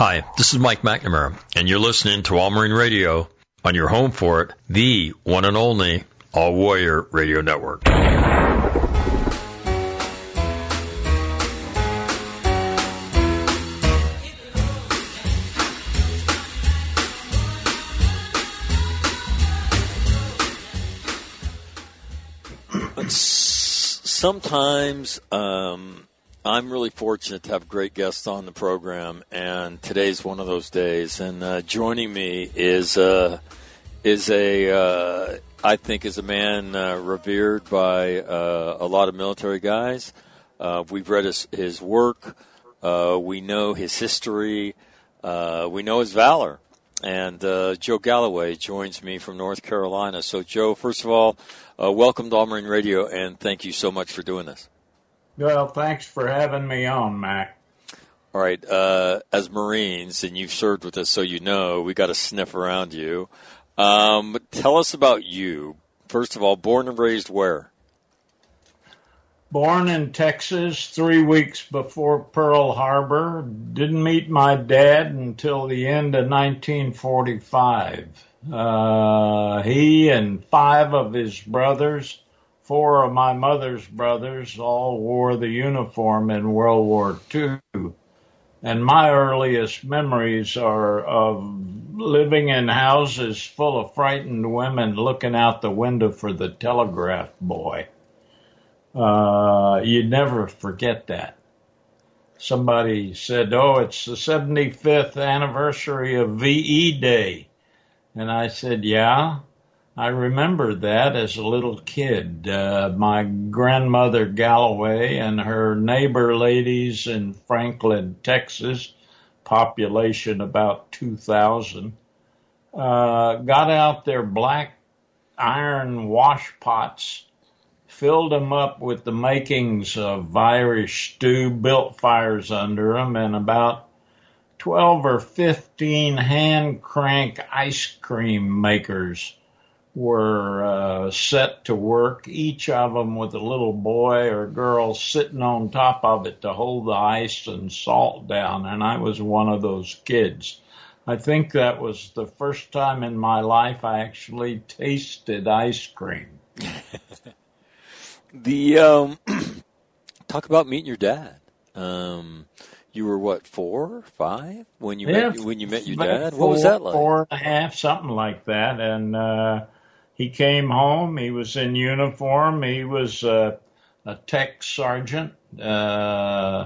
Hi, this is Mike McNamara, and you're listening to All Marine Radio on your home for it, the one and only All Warrior Radio Network. Sometimes I'm really fortunate to have great guests on the program, and today's one of those days. And joining me is I think is a man revered by a lot of military guys. We've read his work. We know his history. We know his valor. And Joe Galloway joins me from North Carolina. So, Joe, first of all, welcome to All Marine Radio, and thank you so much for doing this. Well, thanks for having me on, Mac. All right. As Marines, and you've served with us, so you know, we got to sniff around you. Tell us about you. First of all, born and raised where? Born in Texas 3 weeks before Pearl Harbor. Didn't meet my dad until the end of 1945. He and 5 of his brothers, 4 of my mother's brothers, all wore the uniform in World War II. And my earliest memories are of living in houses full of frightened women looking out the window for the telegraph boy. You'd never forget that. Somebody said, oh, it's the 75th anniversary of VE Day. And I said, yeah, I remember that as a little kid. My grandmother Galloway and her neighbor ladies in Franklin, Texas, population about 2,000, got out their black iron wash pots, filled them up with the makings of Irish stew, built fires under them, and about 12 or 15 hand crank ice cream makers were set to work, each of them with a little boy or girl sitting on top of it to hold the ice and salt down, and I was one of those kids. I think that was the first time in my life I actually tasted ice cream. Talk about meeting your dad. You were what, 4, 5 when you met your dad? What was that like? 4.5, something like that. And he came home. He was in uniform. He was a tech sergeant. I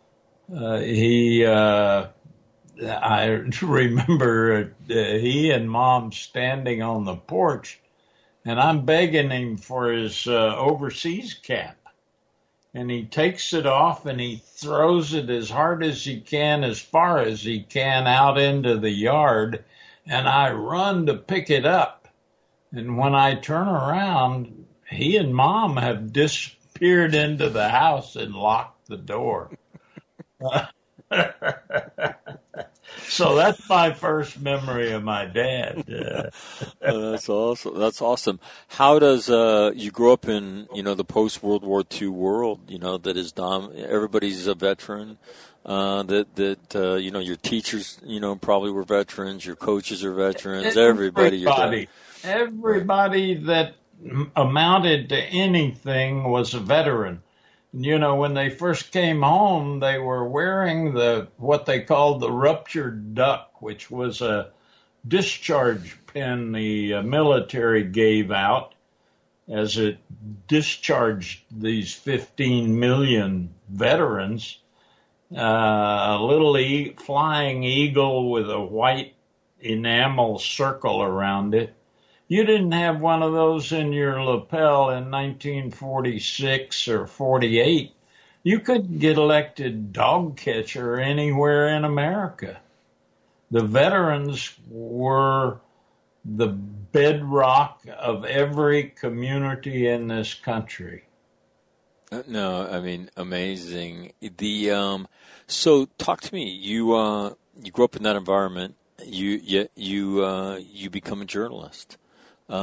remember he and Mom standing on the porch, and I'm begging him for his overseas cap. And he takes it off and he throws it as hard as he can, as far as he can, out into the yard. And I run to pick it up. And when I turn around, he and Mom have disappeared into the house and locked the door. So that's my first memory of my dad. That's awesome. That's awesome. How does you grow up in the post World War II world? That is everybody's a veteran. Your teachers probably were veterans. Your coaches are veterans. Everybody that amounted to anything was a veteran. When they first came home, they were wearing what they called the ruptured duck, which was a discharge pin the military gave out as it discharged these 15 million veterans. A little flying eagle with a white enamel circle around it. You didn't have one of those in your lapel in 1946 or 48. You couldn't get elected dog catcher anywhere in America. The veterans were the bedrock of every community in this country. No, I mean, amazing. So talk to me. You grew up in that environment. You become a journalist.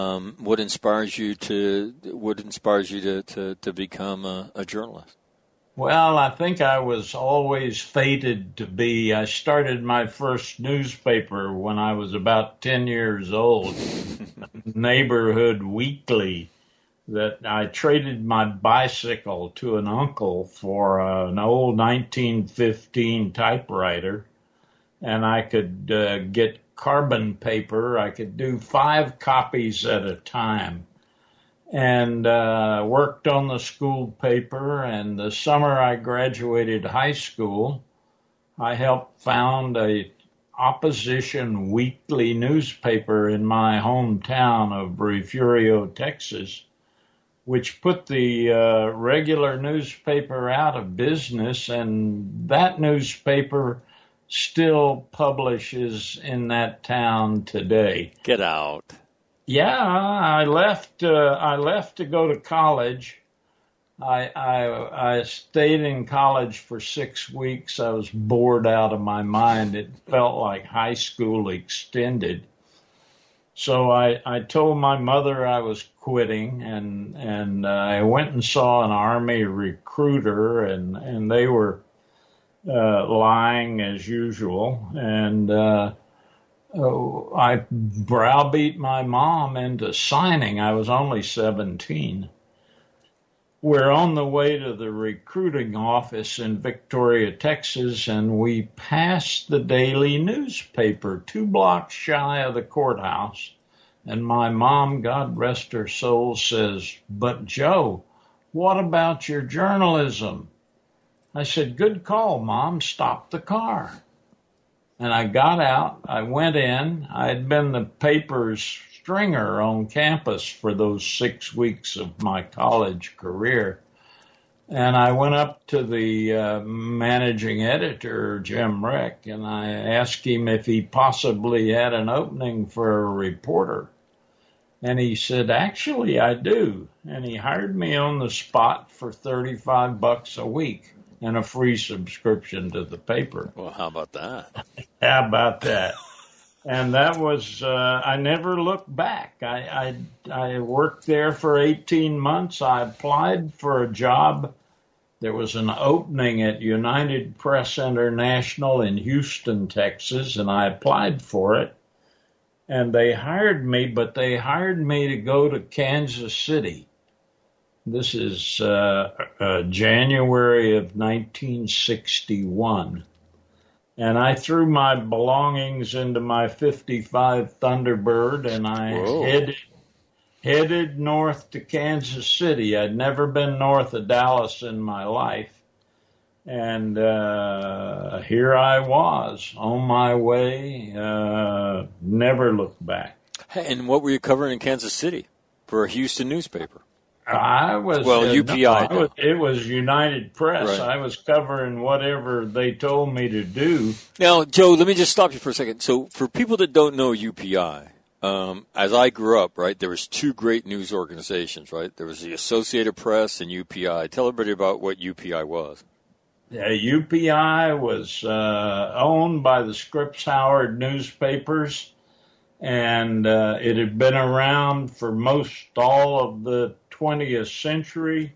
What inspires you to become a journalist? Well, I think I was always fated to be. I started my first newspaper when I was about 10 years old, Neighborhood Weekly, that I traded my bicycle to an uncle for an old 1915 typewriter, and I could get carbon paper. I could do 5 copies at a time, and worked on the school paper. And the summer I graduated high school, I helped found a opposition weekly newspaper in my hometown of Refugio, Texas, which put the regular newspaper out of business, and that newspaper still publishes in that town today. Get out. Yeah, I left to go to college. I stayed in college for 6 weeks. I was bored out of my mind. It felt like high school extended. So I told my mother I was quitting, and I went and saw an Army recruiter, and they were lying as usual. And I browbeat my mom into signing. I was only 17. We're on the way to the recruiting office in Victoria, Texas, and we passed the daily newspaper 2 blocks shy of the courthouse. And my mom, God rest her soul, says, "But Joe, what about your journalism?" I said, "Good call, Mom. Stop the car." And I got out. I went in. I had been the paper's stringer on campus for those 6 weeks of my college career. And I went up to the managing editor, Jim Rick, and I asked him if he possibly had an opening for a reporter. And he said, "Actually, I do." And he hired me on the spot for $35 a week and a free subscription to the paper. Well, how about that? How about that? And that was, I never looked back. I worked there for 18 months. I applied for a job. There was an opening at United Press International in Houston, Texas, and I applied for it. And they hired me, but they hired me to go to Kansas City. This is January of 1961. And I threw my belongings into my 55 Thunderbird, and I headed north to Kansas City. I'd never been north of Dallas in my life. And here I was on my way, never looked back. And what were you covering in Kansas City for a Houston newspaper? I was UPI. It was United Press. Right. I was covering whatever they told me to do. Now, Joe, let me just stop you for a second. So, for people that don't know UPI, as I grew up, right, there was 2 great news organizations, right? There was the Associated Press and UPI. Tell everybody about what UPI was. Yeah, UPI was owned by the Scripps Howard newspapers, and it had been around for most all of the 20th century.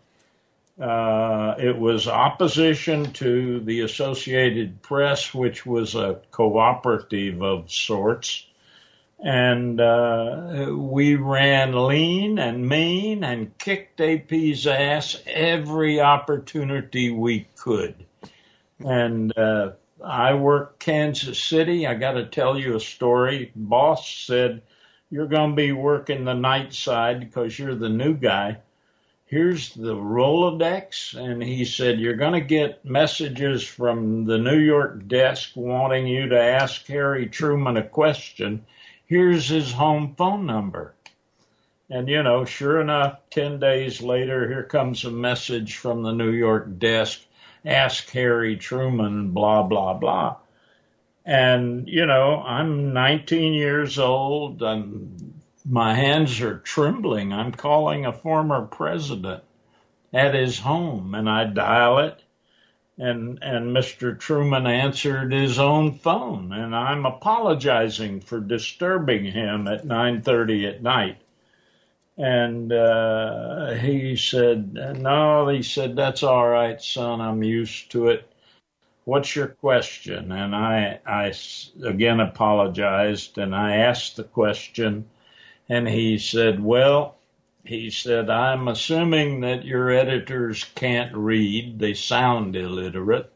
It was opposition to the Associated Press, which was a cooperative of sorts. And we ran lean and mean and kicked AP's ass every opportunity we could. And I worked Kansas City. I got to tell you a story. Boss said, "You're going to be working the night side because you're the new guy. Here's the Rolodex." And he said, "You're going to get messages from the New York desk wanting you to ask Harry Truman a question. Here's his home phone number." And, you know, sure enough, 10 days later, here comes a message from the New York desk. "Ask Harry Truman, blah, blah, blah." And, you know, I'm 19 years old. My hands are trembling. I'm calling a former president at his home, and I dial it. And Mr. Truman answered his own phone, and I'm apologizing for disturbing him at 9:30 at night. And he said, no, he said, that's all right, son. I'm used to it. What's your question? And I again apologized, and I asked the question, and he said, well, he said, I'm assuming that your editors can't read. They sound illiterate.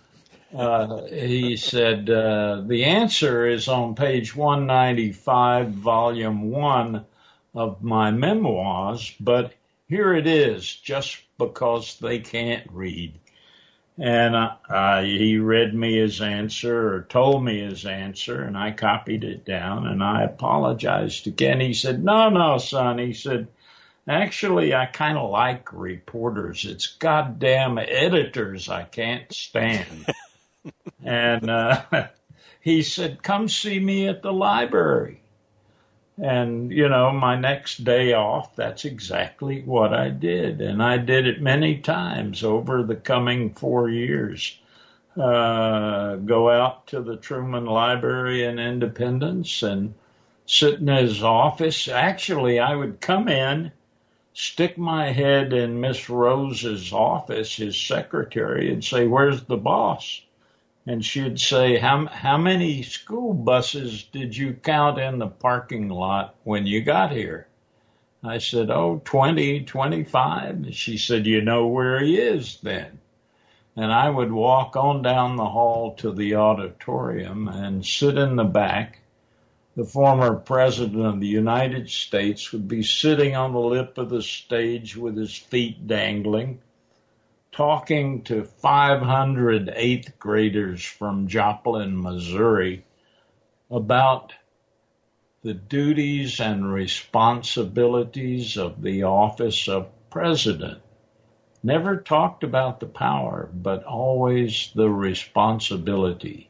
He said, the answer is on page 195, volume 1 of my memoirs, but here it is, just because they can't read. And he read me his answer, or told me his answer, and I copied it down, and I apologized again. He said, no, son. He said, actually, I kind of like reporters. It's goddamn editors I can't stand. And he said, come see me at the library. And, my next day off, that's exactly what I did. And I did it many times over the coming 4 years. Go out to the Truman Library in Independence and sit in his office. Actually, I would come in, stick my head in Miss Rose's office, his secretary, and say, where's the boss? And she'd say, how many school buses did you count in the parking lot when you got here? I said, 20, 25. She said, you know where he is then. And I would walk on down the hall to the auditorium and sit in the back. The former president of the United States would be sitting on the lip of the stage with his feet dangling, talking to 500 eighth graders from Joplin, Missouri, about the duties and responsibilities of the office of president. Never talked about the power, but always the responsibility.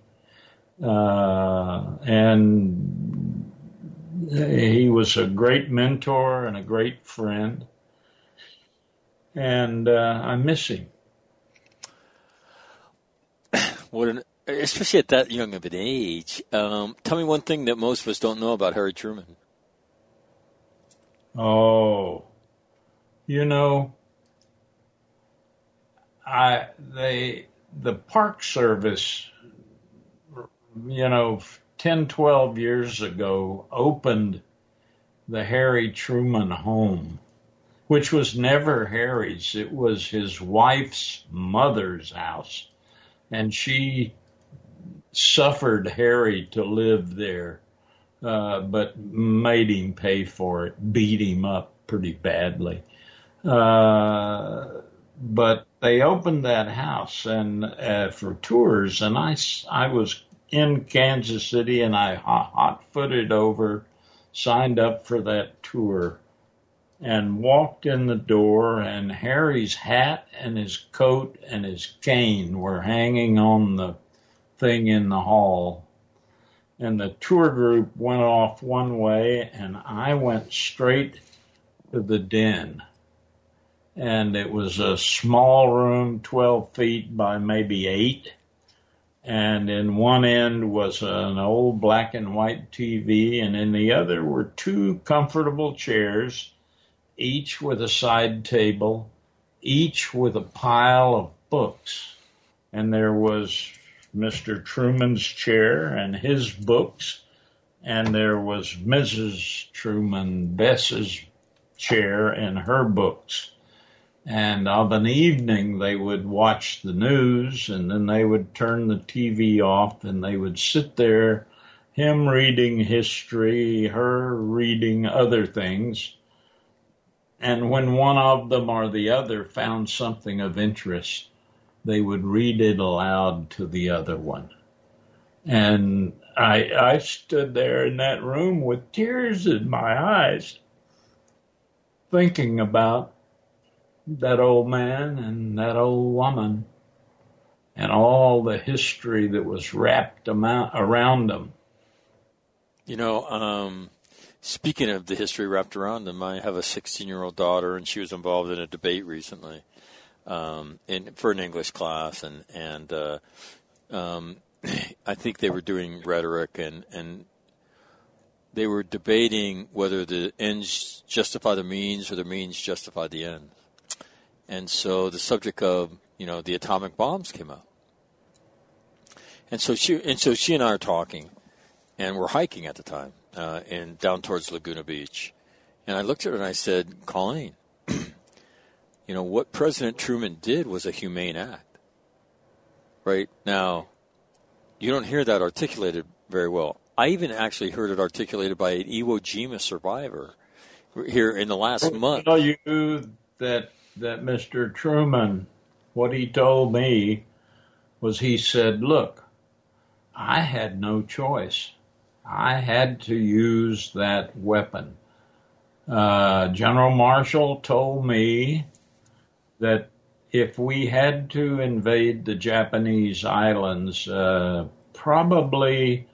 And he was a great mentor and a great friend. And I miss him. Especially at that young of an age. Tell me one thing that most of us don't know about Harry Truman. Oh, the Park Service, 10, 12 years ago, opened the Harry Truman home, which was never Harry's. It was his wife's mother's house. And she suffered Harry to live there, but made him pay for it, beat him up pretty badly. But they opened that house and for tours, and I was in Kansas City, and I hot-footed over, signed up for that tour, and walked in the door, and Harry's hat and his coat and his cane were hanging on the thing in the hall. And the tour group went off one way, and I went straight to the den. And it was a small room, 12 feet by maybe 8. And in one end was an old black and white TV, and in the other were 2 comfortable chairs, each with a side table, each with a pile of books. And there was Mr. Truman's chair and his books, and there was Mrs. Truman, Bess's chair and her books. And of an evening, they would watch the news, and then they would turn the TV off, and they would sit there, him reading history, her reading other things. And when one of them or the other found something of interest, they would read it aloud to the other one. And I stood there in that room with tears in my eyes, thinking about that old man and that old woman and all the history that was wrapped around them. Speaking of the history wrapped around them, I have a 16-year-old daughter, and she was involved in a debate recently for an English class, and I think they were doing rhetoric, and they were debating whether the ends justify the means or the means justify the ends. And so the subject of, the atomic bombs came up. And so she and I are talking, and we're hiking at the time, and down towards Laguna Beach. And I looked at her and I said, Colleen, what President Truman did was a humane act. Right? Now, you don't hear that articulated very well. I even actually heard it articulated by an Iwo Jima survivor here in the last month. I'll tell you that Mr. Truman, what he told me was he said, look, I had no choice. I had to use that weapon. General Marshall told me that if we had to invade the Japanese islands, probably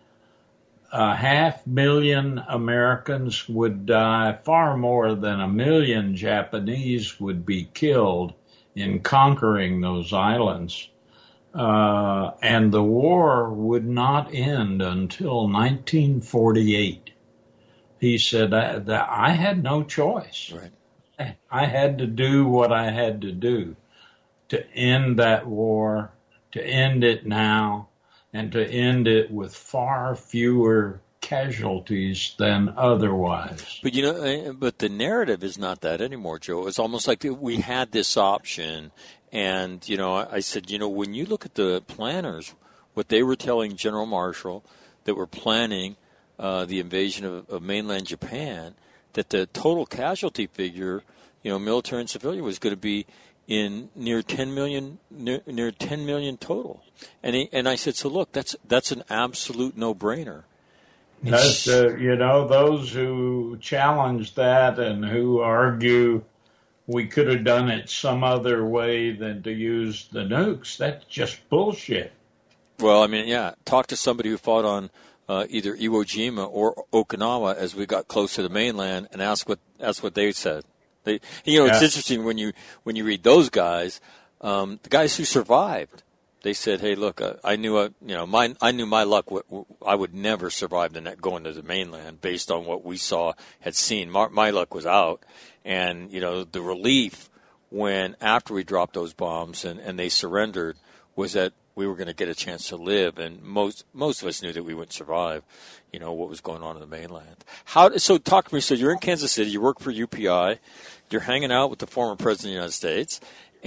500,000 Americans would die, far more than 1 million Japanese would be killed in conquering those islands. And the war would not end until 1948. He said that I had no choice. Right. I had to do what I had to do to end that war, to end it now, and to end it with far fewer casualties than otherwise. But but the narrative is not that anymore, Joe. It's almost like we had this option, and I said, when you look at the planners, what they were telling General Marshall that were planning the invasion of mainland Japan, that the total casualty figure, military and civilian, was going to be in near 10 million total. And I said, so look, that's an absolute no-brainer. That's, those who challenge that and who argue we could have done it some other way than to use the nukes, that's just bullshit. Well, talk to somebody who fought on either Iwo Jima or Okinawa as we got close to the mainland and ask what they said. It's interesting when you read those guys, the guys who survived. They said, "Hey, look, I knew my luck. I would never survive going to the mainland based on what we had seen. My luck was out, and the relief when after we dropped those bombs and they surrendered was that we were going to get a chance to live, and most of us knew that we wouldn't survive. What was going on in the mainland. So talk to me. So you're in Kansas City. You work for UPI. You're hanging out with the former president of the United States,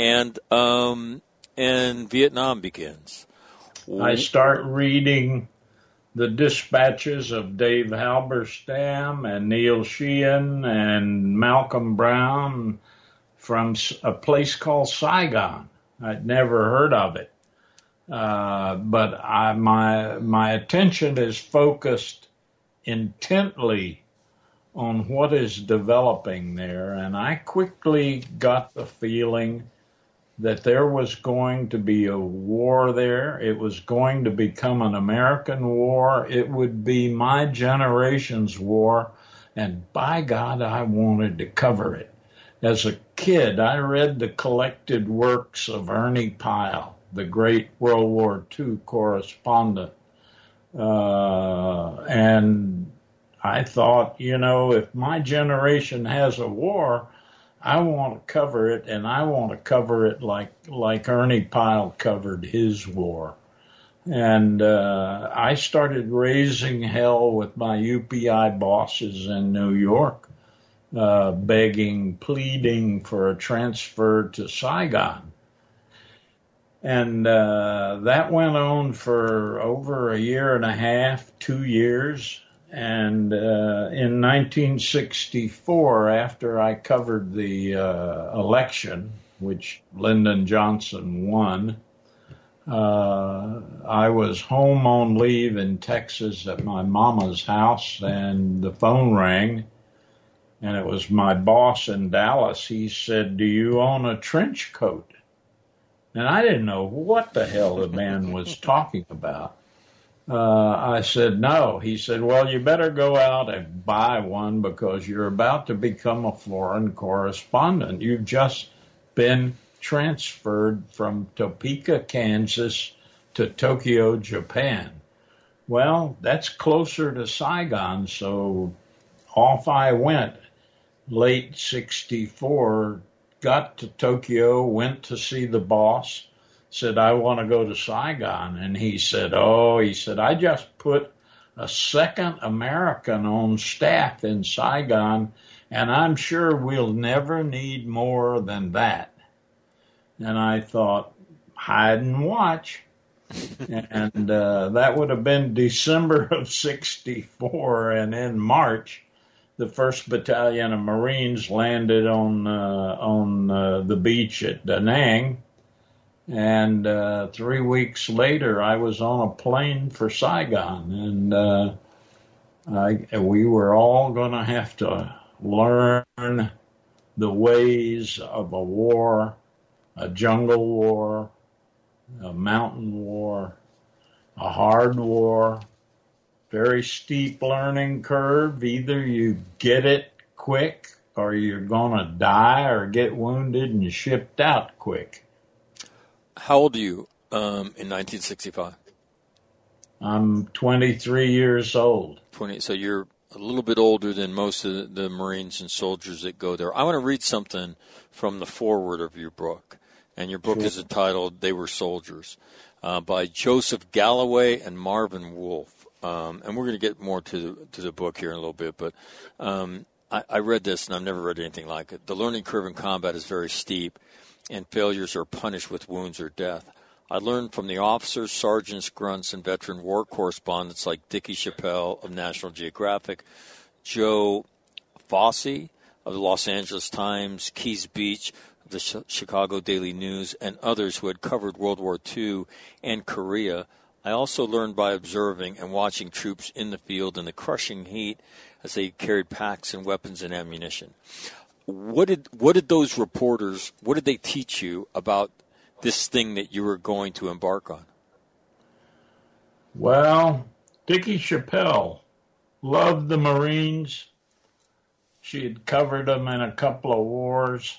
and Vietnam begins. I start reading the dispatches of Dave Halberstam and Neil Sheehan and Malcolm Brown from a place called Saigon. I'd never heard of it. But my attention is focused intently on what is developing there, and I quickly got the feeling that there was going to be a war there. It was going to become an American war. It would be my generation's war, and by God, I wanted to cover it. As a kid, I read the collected works of Ernie Pyle, the great World War II correspondent, and I thought, if my generation has a war, I want to cover it, and I want to cover it like Ernie Pyle covered his war. And I started raising hell with my UPI bosses in New York, begging, pleading for a transfer to Saigon. And that went on for over 1.5 years, 2 years. And in 1964, after I covered the election, which Lyndon Johnson won, I was home on leave in Texas at my mama's house, and the phone rang, and it was my boss in Dallas. He said, "Do you own a trench coat?" And I didn't know what the hell the man was talking about. I said, no. He said, well, you better go out and buy one because you're about to become a foreign correspondent. You've just been transferred from Topeka, Kansas to Tokyo, Japan, Well, that's closer to Saigon, so off I went. Late 64, got to Tokyo, went to see the boss, said, I want to go to Saigon. And he said, I just put a second American on staff in Saigon, and I'm sure we'll never need more than that. And I thought, hide and watch. And that would have been December of 64, and in March, the 1st Battalion of Marines landed on the beach at Da Nang, and 3 weeks later, I was on a plane for Saigon, and we were all going to have to learn the ways of a war, a jungle war, a mountain war, a hard war. Very steep learning curve. Either you get it quick or you're going to die or get wounded and shipped out quick. How old are you in 1965? I'm 23 years old. 20. So you're a little bit older than most of the Marines and soldiers that go there. I want to read something from the foreword of your book. And your book is entitled They Were Soldiers by Joseph Galloway and Marvin Wolfe. And we're going to get more to the book here in a little bit, but I read this, and I've never read anything like it. The learning curve in combat is very steep, and failures are punished with wounds or death. I learned from the officers, sergeants, grunts, and veteran war correspondents like Dickie Chappelle of National Geographic, Joe Fossey of the Los Angeles Times, Keys Beach of the Chicago Daily News, and others who had covered World War II and Korea. I also learned by observing and watching troops in the field in the crushing heat as they carried packs and weapons and ammunition. What did those reporters, what did they teach you about this thing that you were going to embark on? Well, Dickie Chappelle loved the Marines. She had covered them in a couple of wars.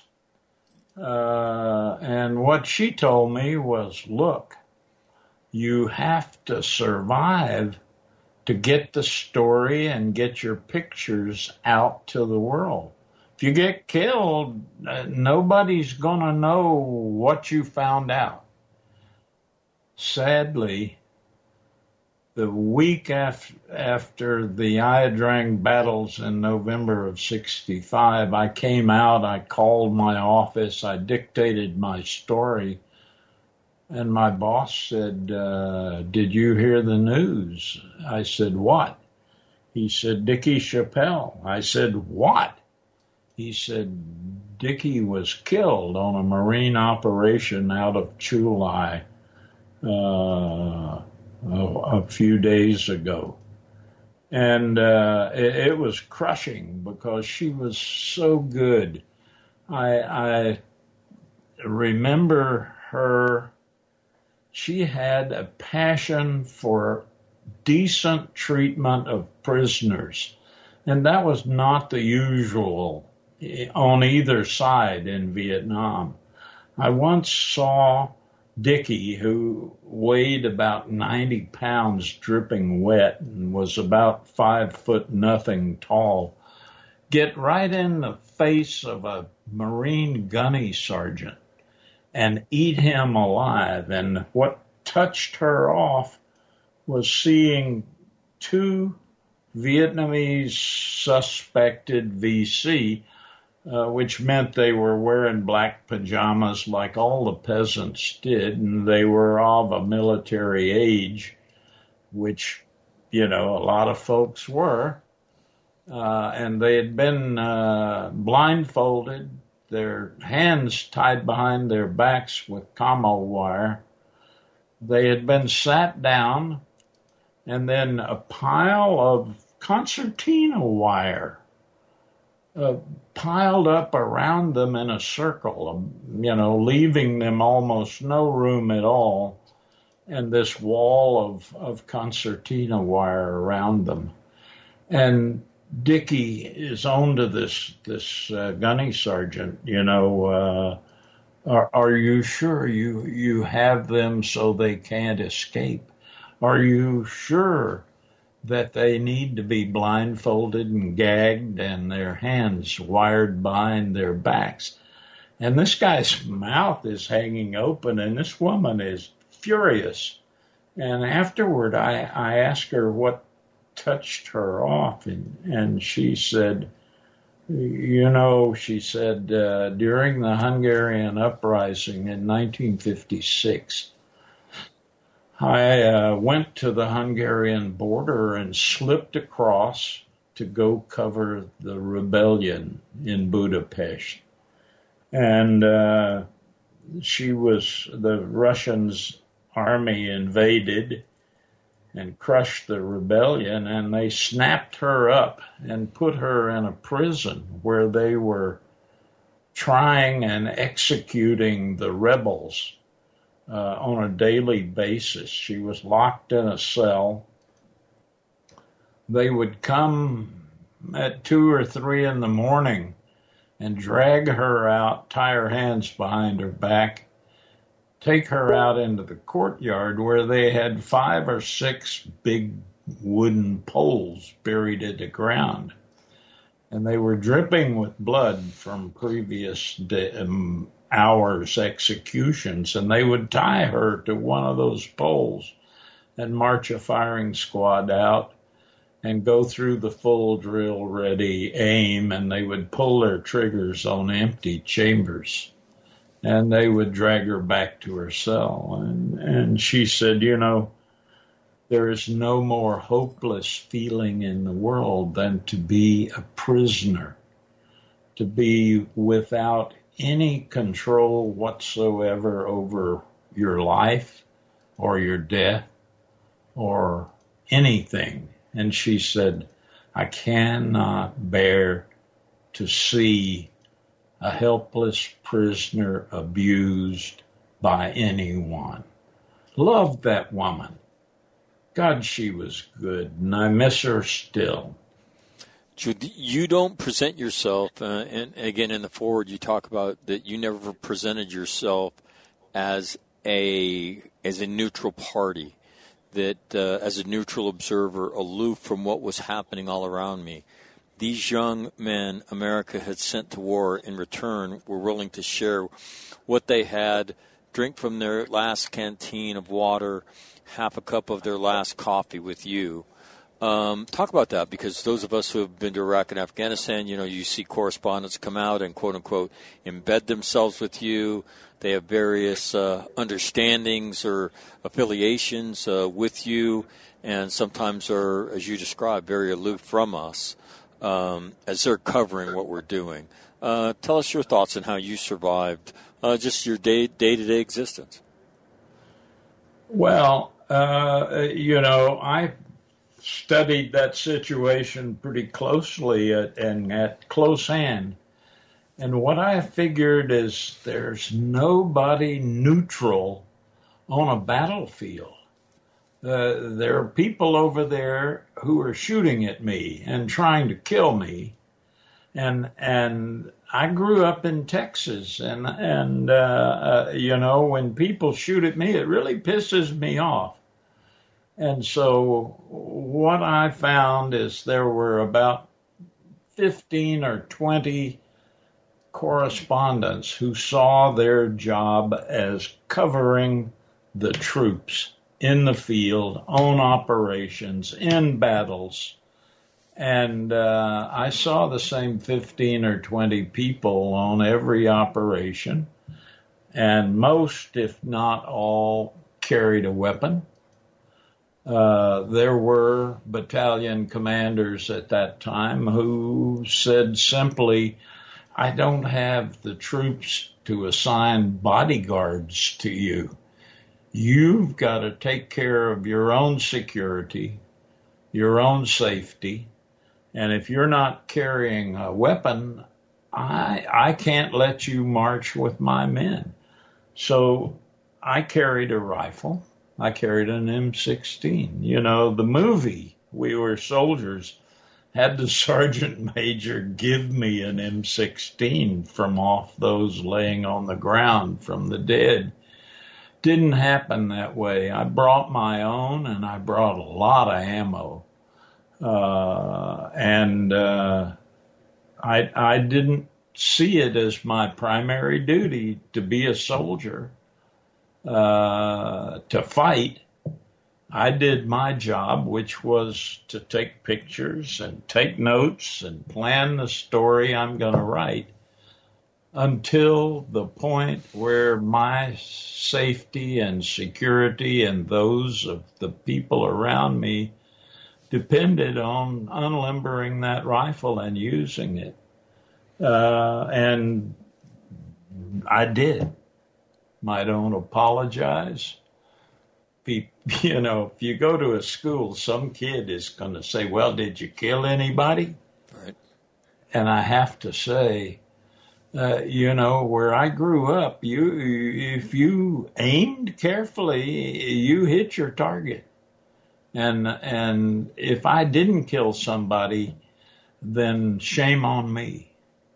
And what she told me was, look, you have to survive to get the story and get your pictures out to the world. If you get killed, nobody's going to know what you found out. Sadly, the week after the Ia Drang battles in November of 65, I came out, I called my office, I dictated my story. And my boss said, did you hear the news? I said, what? He said, Dickie Chappelle. I said, what? He said, Dickie was killed on a Marine operation out of Chulai a few days ago. And it was crushing because she was so good. I remember her. She had a passion for decent treatment of prisoners, and that was not the usual on either side in Vietnam. I once saw Dickie, who weighed about 90 pounds dripping wet and was about 5'0" tall, get right in the face of a Marine gunny sergeant and eat him alive. And what touched her off was seeing two Vietnamese suspected VC, which meant they were wearing black pajamas like all the peasants did, and they were of a military age, which, a lot of folks were. And they had been blindfolded, their hands tied behind their backs with camo wire. They had been sat down, and then a pile of concertina wire piled up around them in a circle, leaving them almost no room at all, and this wall of concertina wire around them. And Dickie is on to this gunny sergeant, are you sure you have them so they can't escape? Are you sure that they need to be blindfolded and gagged and their hands wired behind their backs? And this guy's mouth is hanging open, and this woman is furious. And afterward, I asked her what touched her off, and she said, she said, during the Hungarian uprising in 1956, I went to the Hungarian border and slipped across to go cover the rebellion in Budapest. And the Russians' army invaded and crushed the rebellion, and they snapped her up and put her in a prison where they were trying and executing the rebels on a daily basis. She was locked in a cell. They would come at 2 or 3 in the morning and drag her out, tie her hands behind her back, take her out into the courtyard where they had 5 or 6 big wooden poles buried in the ground. And they were dripping with blood from previous hours' executions. And they would tie her to one of those poles and march a firing squad out and go through the full drill ready aim. And they would pull their triggers on empty chambers. And they would drag her back to her cell. And she said, there is no more hopeless feeling in the world than to be a prisoner, to be without any control whatsoever over your life or your death or anything. And she said, I cannot bear to see a helpless prisoner abused by anyone. Loved that woman. God, she was good, and I miss her still. Jude, you don't present yourself, and again in the forward you talk about that you never presented yourself as a neutral party, that as a neutral observer, aloof from what was happening all around me. These young men America had sent to war in return were willing to share what they had, drink from their last canteen of water, half a cup of their last coffee with you. Talk about that, because those of us who have been to Iraq and Afghanistan, you see correspondents come out and, quote unquote, embed themselves with you. They have various understandings or affiliations with you, and sometimes are, as you described, very aloof from us as they're covering what we're doing. Tell us your thoughts on how you survived just your day-to-day existence. Well, I studied that situation pretty closely and at close hand. And what I figured is there's nobody neutral on a battlefield. There are people over there who are shooting at me and trying to kill me. And I grew up in Texas, and when people shoot at me, it really pisses me off. And so what I found is there were about 15 or 20 correspondents who saw their job as covering the troops in the field, on operations, in battles. And I saw the same 15 or 20 people on every operation, and most, if not all, carried a weapon. There were battalion commanders at that time who said simply, I don't have the troops to assign bodyguards to you. You've got to take care of your own security, your own safety. And if you're not carrying a weapon, I can't let you march with my men. So I carried a rifle. I carried an M16. The movie, We Were Soldiers, had the sergeant major give me an M16 from off those laying on the ground from the dead. didn't happen that way. I brought my own, and I brought a lot of ammo. I didn't see it as my primary duty to be a soldier, to fight. I did my job, which was to take pictures and take notes and plan the story I'm going to write until the point where my safety and security and those of the people around me depended on unlimbering that rifle and using it. And I did. I don't apologize. If you go to a school, some kid is going to say, well, did you kill anybody? Right. And I have to say, where I grew up, if you aimed carefully, you hit your target. And if I didn't kill somebody, then shame on me.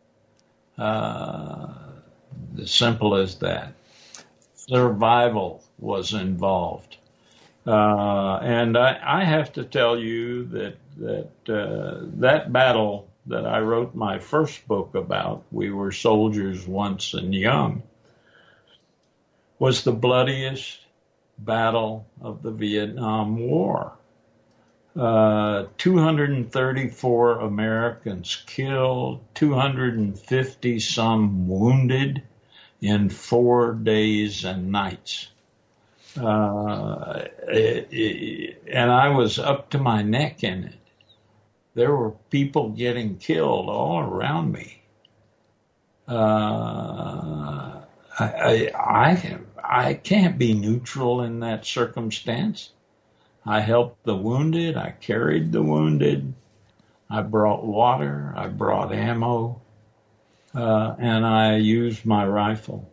As simple as that. Survival was involved. And I have to tell you that battle that I wrote my first book about, We Were Soldiers Once and Young, was the bloodiest battle of the Vietnam War. 234 Americans killed, 250 some wounded in 4 days and nights. And I was up to my neck in it. There were people getting killed all around me. I can't be neutral in that circumstance. I helped the wounded. I carried the wounded. I brought water. I brought ammo. And I used my rifle.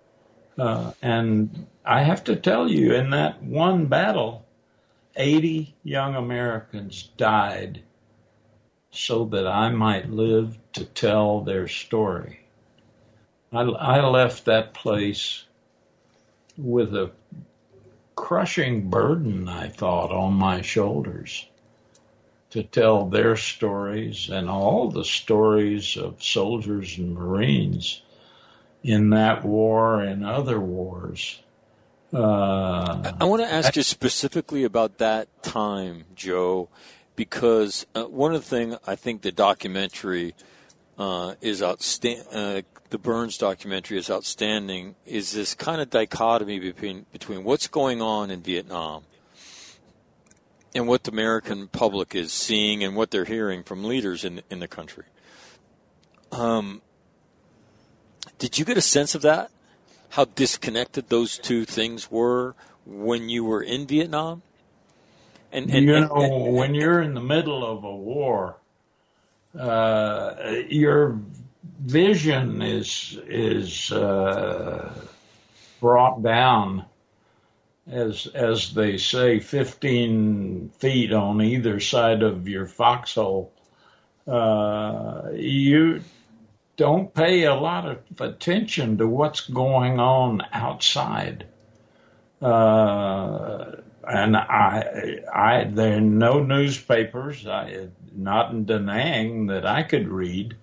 And I have to tell you, in that one battle, 80 young Americans died so that I might live to tell their story. I left that place with a crushing burden, I thought, on my shoulders to tell their stories and all the stories of soldiers and Marines in that war and other wars. I want to ask you specifically about that time, Joe, because one of the things I think the documentary is outstanding. The Burns documentary is outstanding. Is this kind of dichotomy between what's going on in Vietnam and what the American public is seeing and what they're hearing from leaders in the country. Did you get a sense of that? How disconnected those two things were when you were in Vietnam? And when you're in the middle of a war, your vision is brought down, as they say, 15 feet on either side of your foxhole. You don't pay a lot of attention to what's going on outside. And there are no newspapers, not in Da Nang that I could read.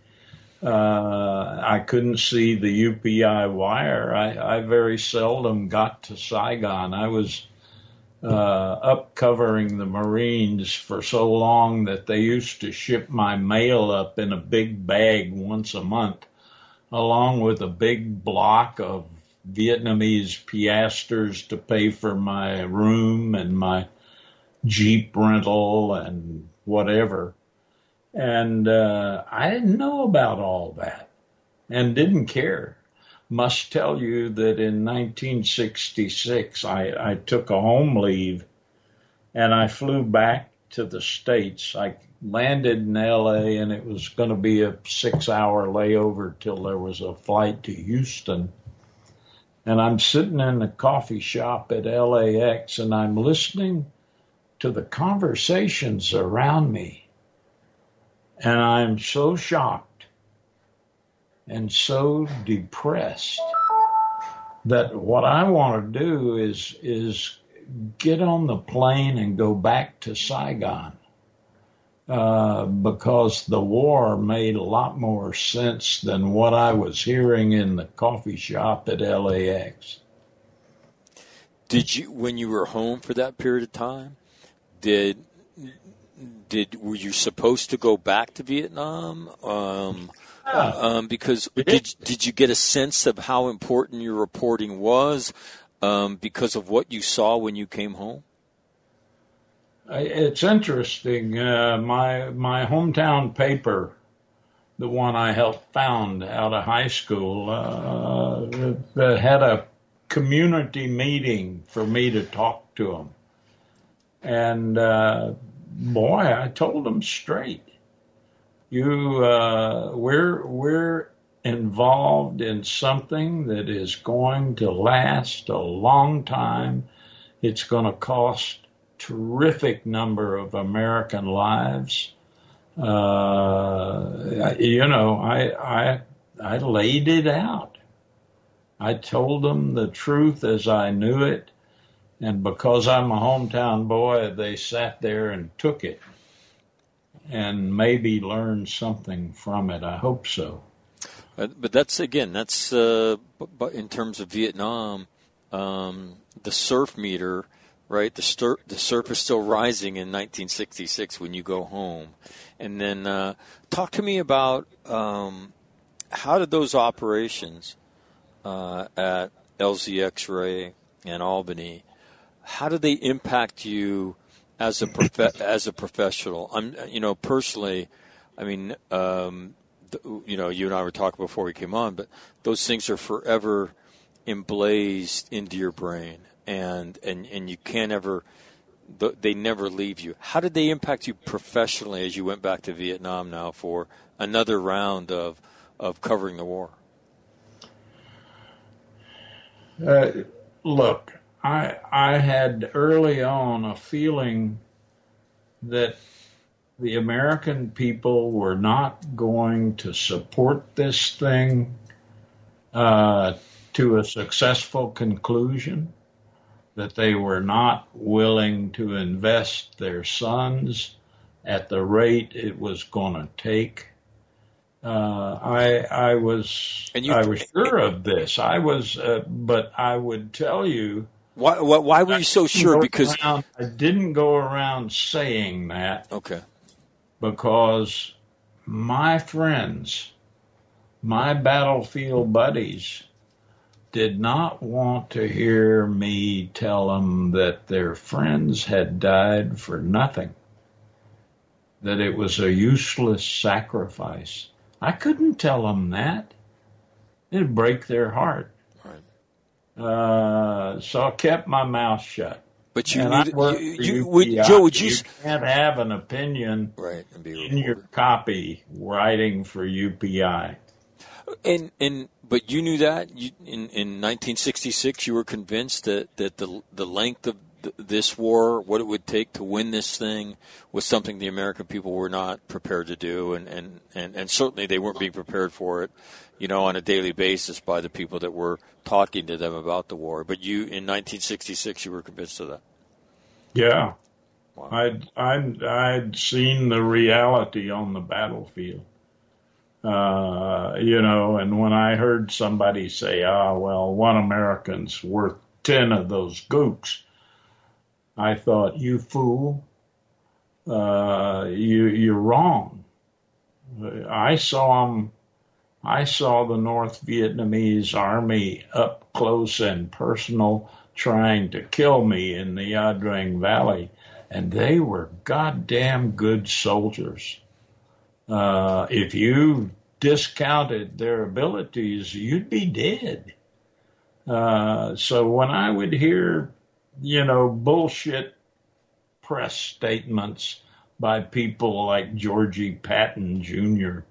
I couldn't see the UPI wire. I very seldom got to Saigon. I was up covering the Marines for so long that they used to ship my mail up in a big bag once a month, along with a big block of Vietnamese piasters to pay for my room and my Jeep rental and whatever. And I didn't know about all that and didn't care. Must tell you that in 1966, I took a home leave and I flew back to the States. I landed in L.A. and it was going to be a 6-hour layover till there was a flight to Houston. And I'm sitting in the coffee shop at LAX and I'm listening to the conversations around me. And I'm so shocked and so depressed that what I want to do is get on the plane and go back to Saigon. Because the war made a lot more sense than what I was hearing in the coffee shop at LAX. Did you, when you were home for that period of time, were you supposed to go back to Vietnam? Because did you get a sense of how important your reporting was because of what you saw when you came home? It's interesting. My hometown paper, the one I helped found out of high school, had a community meeting for me to talk to them. And boy, I told them straight. We're involved in something that is going to last a long time. It's going to cost terrific number of American lives. I laid it out. I told them the truth as I knew it. And because I'm a hometown boy, they sat there and took it and maybe learned something from it. I hope so. But that's in terms of Vietnam, the surf meter, right? The surf is still rising in 1966 when you go home. And then talk to me about how did those operations at LZ X-Ray and Albany, how do they impact you as a professional? Personally, I mean, you and I were talking before we came on, but those things are forever emblazed into your brain, and you can't ever, they never leave you. How did they impact you professionally as you went back to Vietnam now for another round of covering the war? Look, I had early on a feeling that the American people were not going to support this thing to a successful conclusion, that they were not willing to invest their sons at the rate it was going to take. I was sure of this. But I would tell you. Why were you so sure? Because I didn't go around saying that. Okay. Because my friends, my battlefield buddies, did not want to hear me tell them that their friends had died for nothing, that it was a useless sacrifice. I couldn't tell them that. It'd break their heart. Right. So I kept my mouth shut. But Joe, would you can't have an opinion right and be in your copy writing for UPI. But you knew that in 1966 you were convinced that the length of this war, what it would take to win this thing, was something the American people were not prepared to do, and certainly they weren't being prepared for it, on a daily basis by the people that were talking to them about the war. But you, in 1966, you were convinced of that. Yeah, wow. I'd seen the reality on the battlefield, and when I heard somebody say, one American's worth 10 of those gooks, I thought, you fool, you're wrong. I saw the North Vietnamese army up close and personal trying to kill me in the Ia Drang Valley, and they were goddamn good soldiers. If you discounted their abilities, you'd be dead. So when I would hear bullshit press statements by people like Georgie Patton Jr.,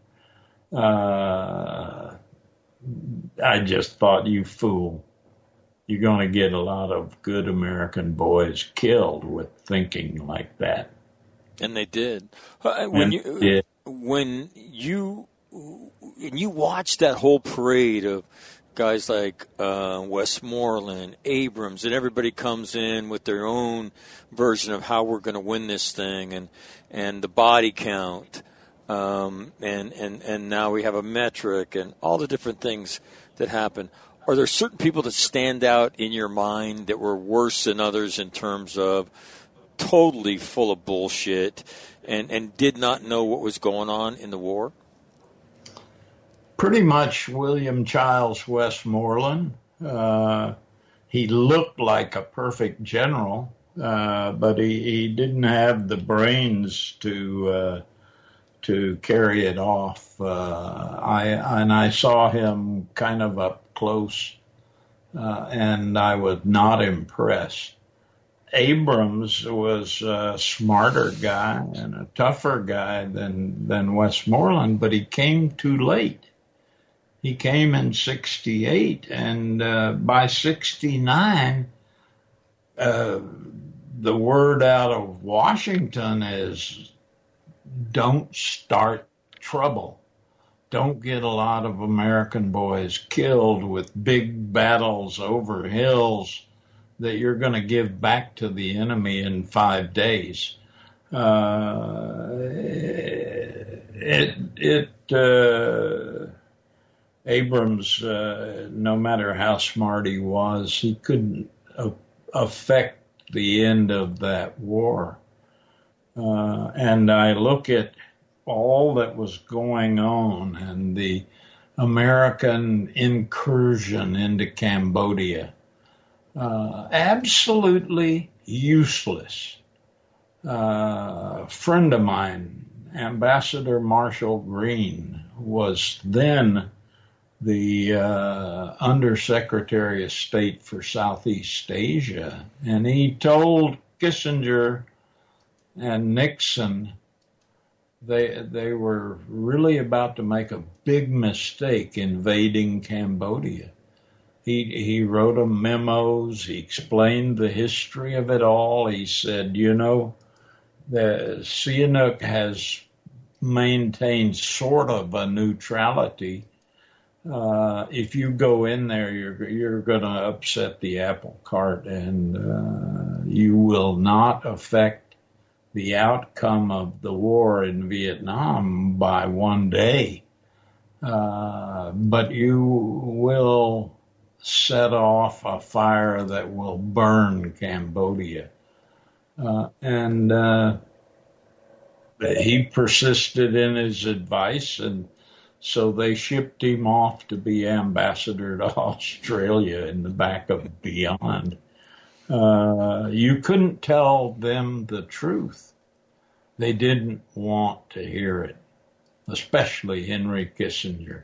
I just thought, you fool. You're going to get a lot of good American boys killed with thinking like that. And they did. When you watched that whole parade of guys like Westmoreland, Abrams, and everybody comes in with their own version of how we're going to win this thing, and the body count, and now we have a metric, and all the different things that happen. Are there certain people that stand out in your mind that were worse than others in terms of totally full of bullshit and did not know what was going on in the war? Pretty much William Childs Westmoreland. He looked like a perfect general, but he didn't have the brains to carry it off. I saw him kind of up close, and I was not impressed. Abrams was a smarter guy and a tougher guy than Westmoreland, but he came too late. He came in 68, and by 69, the word out of Washington is don't start trouble. Don't get a lot of American boys killed with big battles over hills that you're going to give back to the enemy in 5 days. Abrams, no matter how smart he was, he couldn't affect the end of that war. And I look at all that was going on and the American incursion into Cambodia. Absolutely useless. A friend of mine, Ambassador Marshall Green, was then the Undersecretary of State for Southeast Asia, and he told Kissinger and Nixon they were really about to make a big mistake invading Cambodia. He wrote them memos. He explained the history of it all. He said, the Sihanouk has maintained sort of a neutrality. If you go in there, you're going to upset the apple cart, and you will not affect the outcome of the war in Vietnam by one day. But you will set off a fire that will burn Cambodia. And he persisted in his advice, and so they shipped him off to be ambassador to Australia in the back of Beyond. You couldn't tell them the truth. They didn't want to hear it, especially Henry Kissinger.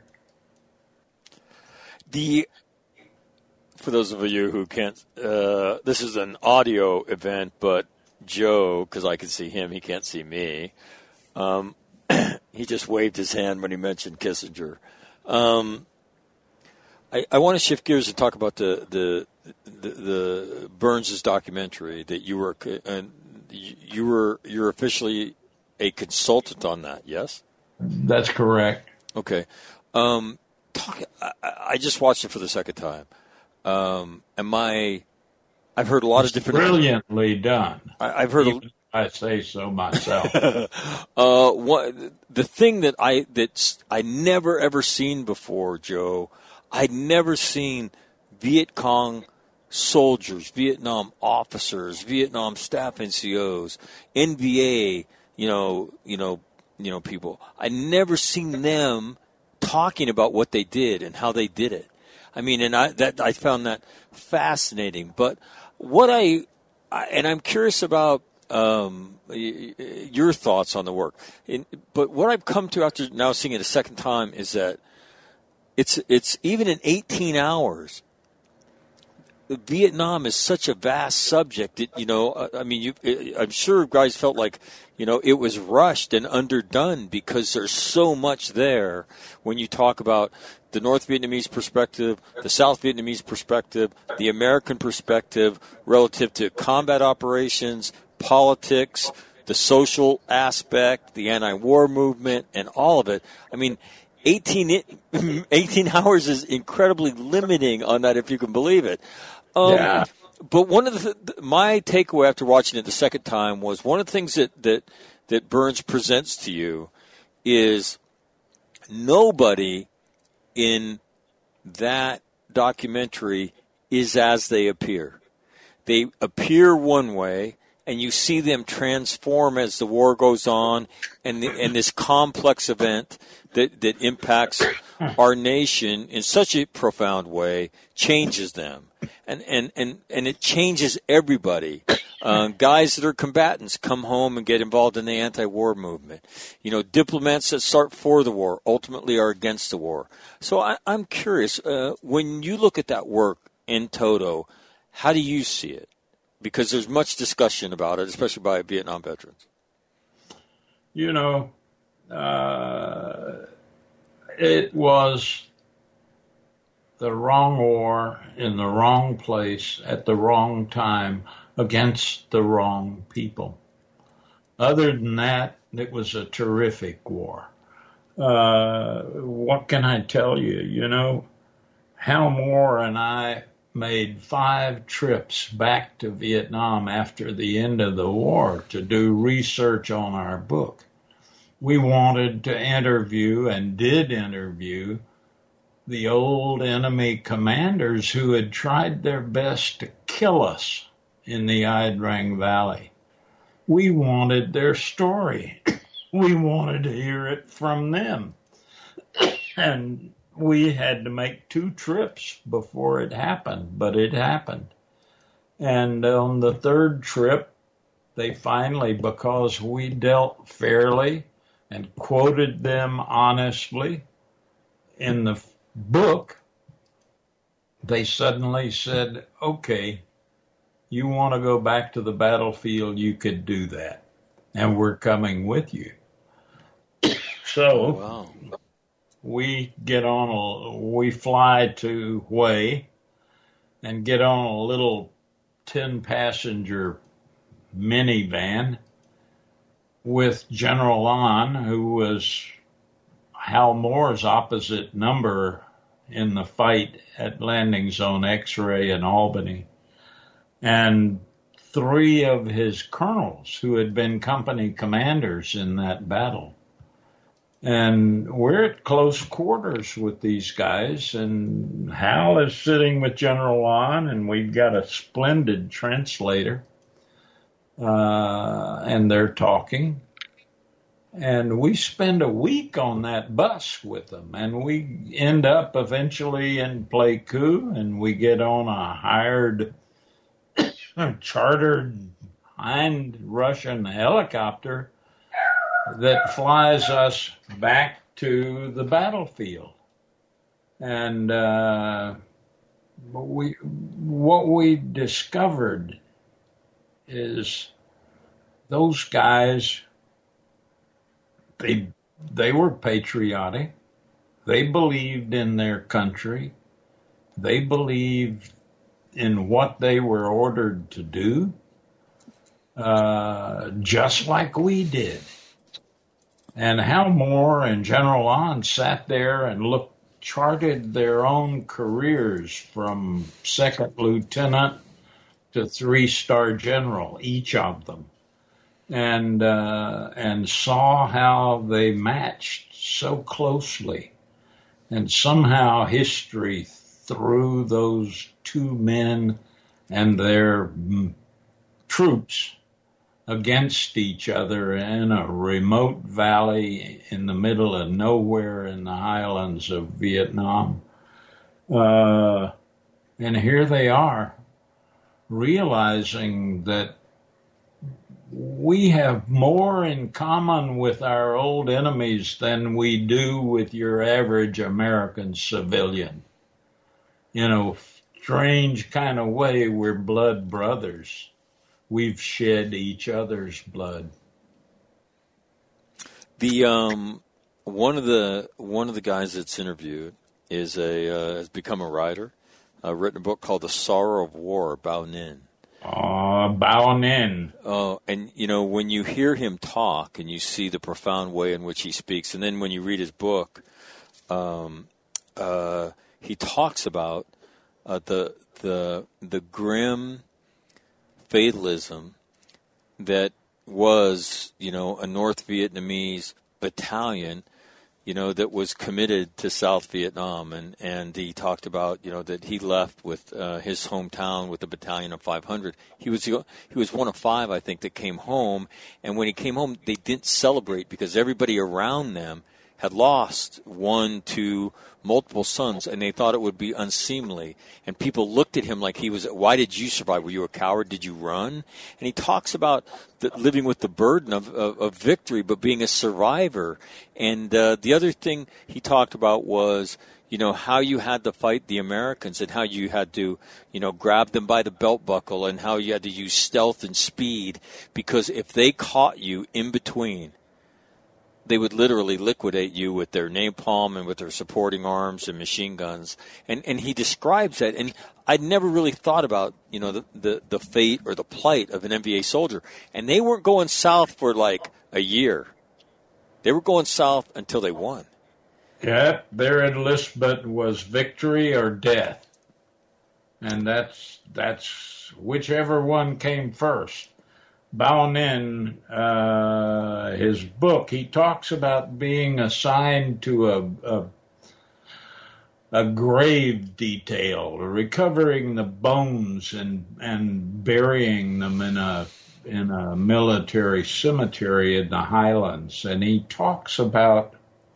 For those of you who can't, this is an audio event, but Joe, because I can see him, he can't see me. He just waved his hand when he mentioned Kissinger. I want to shift gears and talk about the Burns's documentary that you're officially a consultant on that. Yes, that's correct. Okay. I just watched it for the second time. I've heard a lot of different. Brilliantly done. I've heard. I say so myself. The thing that I never ever seen before, Joe. I'd never seen Viet Cong soldiers, Vietnam officers, Vietnam staff NCOs, NVA, people. I'd never seen them talking about what they did and how they did it. I mean, and I found that fascinating. But what I'm curious about your thoughts on the work. But what I've come to after now seeing it a second time is that it's even in 18 hours. Vietnam is such a vast subject that, I'm sure guys felt like, it was rushed and underdone because there's so much there when you talk about the North Vietnamese perspective, the South Vietnamese perspective, the American perspective relative to combat operations, politics, the social aspect, the anti-war movement, and all of it. I mean, 18 hours is incredibly limiting on that, if you can believe it. Yeah. But one of my takeaway after watching it the second time was one of the things that Burns presents to you is nobody in that documentary is as they appear. They appear one way, and you see them transform as the war goes on, and this complex event that impacts our nation in such a profound way changes them, and it changes everybody. Guys that are combatants come home and get involved in the anti-war movement. Diplomats that start for the war ultimately are against the war. So I'm curious, when you look at that work in toto, how do you see it? Because there's much discussion about it, especially by Vietnam veterans. It was the wrong war in the wrong place at the wrong time against the wrong people. Other than that, it was a terrific war. What can I tell you? Hal Moore and I made 5 trips back to Vietnam after the end of the war to do research on our book. We wanted to interview and did interview the old enemy commanders who had tried their best to kill us in the Ia Drang Valley. We wanted their story. We wanted to hear it from them. And we had to make 2 trips before it happened, but it happened. And on the 3rd trip, they finally, because we dealt fairly and quoted them honestly in the book, they suddenly said, okay, you want to go back to the battlefield, you could do that. And we're coming with you. So wow. we fly to Hue and get on a little 10-passenger minivan with General An, who was Hal Moore's opposite number in the fight at Landing Zone X-Ray in Albany, and 3 of his colonels who had been company commanders in that battle. And we're at close quarters with these guys, and Hal is sitting with General An, and we've got a splendid translator, and they're talking. And we spend a week on that bus with them, and we end up eventually in Pleiku, and we get on a hired, chartered Hind Russian helicopter that flies us back to the battlefield. And what we discovered is those guys, they were patriotic. They believed in their country. They believed in what they were ordered to do, just like we did. And Hal Moore and General An sat there and charted their own careers from 2nd lieutenant to 3-star general, each of them, and saw how they matched so closely. And somehow history threw those 2 men and their troops against each other in a remote valley in the middle of nowhere in the highlands of Vietnam. And here they are, realizing that we have more in common with our old enemies than we do with your average American civilian. Strange kind of way, we're blood brothers. We've shed each other's blood. The one of the guys that's interviewed is has become a writer, written a book called The Sorrow of War, Bao Ninh. Bao Ninh. And when you hear him talk and you see the profound way in which he speaks, and then when you read his book, he talks about the grim fatalism that was, a North Vietnamese battalion, that was committed to South Vietnam. And he talked about, that he left with his hometown with a battalion of 500. He was one of 5, I think, that came home. And when he came home, they didn't celebrate because everybody around them had lost 1, 2, multiple sons, and they thought it would be unseemly. And people looked at him like why did you survive? Were you a coward? Did you run? And he talks about living with the burden of victory, but being a survivor. And the other thing he talked about was, how you had to fight the Americans and how you had to, grab them by the belt buckle and how you had to use stealth and speed, because if they caught you in between, they would literally liquidate you with their napalm and with their supporting arms and machine guns. And he describes that. And I'd never really thought about, the fate or the plight of an NVA soldier. And they weren't going south for like a year. They were going south until they won. Yeah, their enlistment was victory or death. And that's whichever one came first. Bao Ninh, his book, he talks about being assigned to a grave detail, recovering the bones and burying them in a military cemetery in the Highlands. And he talks about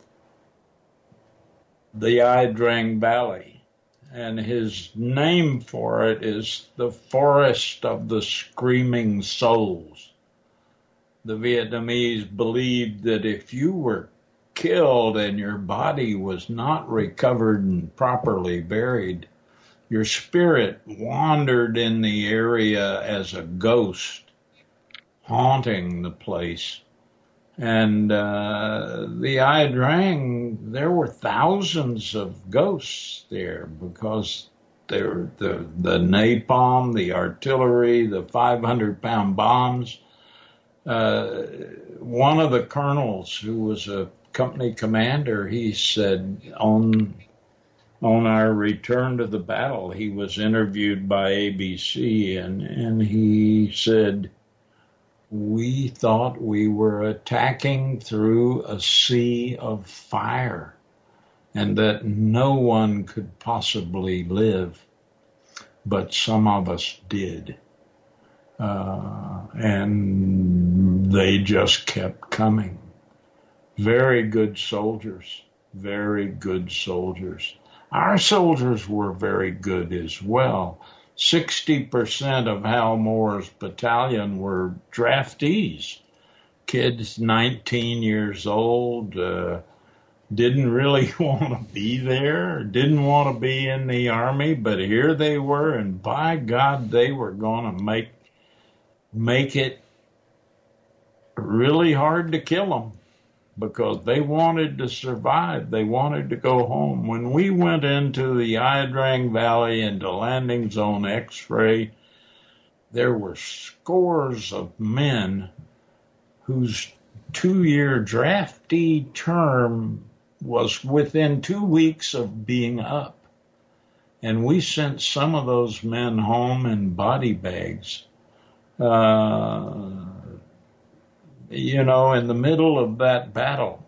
the Ia Drang Valley. And his name for it is the Forest of the Screaming Souls. The Vietnamese believed that if you were killed and your body was not recovered and properly buried, your spirit wandered in the area as a ghost, haunting the place. And the Ia Drang, there were thousands of ghosts there because the napalm, the artillery, the 500-pound bombs. One of the colonels, who was a company commander, he said on our return to the battle, he was interviewed by ABC, and he said, "We thought we were attacking through a sea of fire and that no one could possibly live, but some of us did. And they just kept coming. Very good soldiers, very good soldiers. Our soldiers were very good as well. 60% of Hal Moore's battalion were draftees, kids 19 years old, didn't really want to be there, didn't want to be in the Army, but here they were, and by God, they were going to make it really hard to kill them because they wanted to survive. They wanted to go home. When we went into the Ia Drang Valley into Landing Zone X-ray, there were scores of men whose 2-year draftee term was within 2 weeks of being up. And we sent some of those men home in body bags. In the middle of that battle,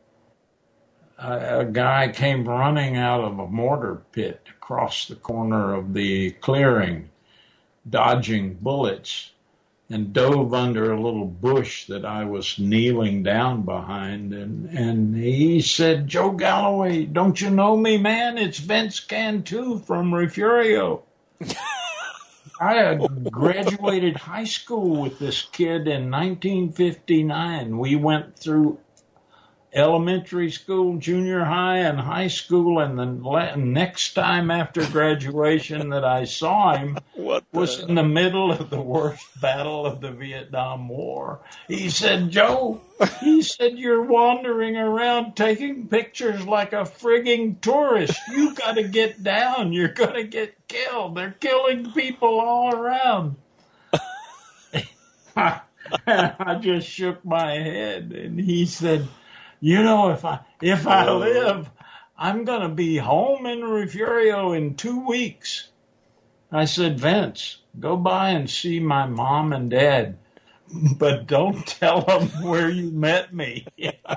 a guy came running out of a mortar pit across the corner of the clearing, dodging bullets, and dove under a little bush that I was kneeling down behind. And he said, "Joe Galloway, don't you know me, man? It's Vince Cantu from Refugio." I had graduated high school with this kid in 1959. We went through elementary school, junior high, and high school, and the next time after graduation that I saw him was in the middle of the worst battle of the Vietnam War. He said, "Joe," he said, "you're wandering around taking pictures like a frigging tourist. You got to get down. You're going to get killed. They're killing people all around." I just shook my head, and he said, "If I live, I'm going to be home in Refugio in 2 weeks. I said, Vince, go by and see my mom and dad, but don't tell them where you met me.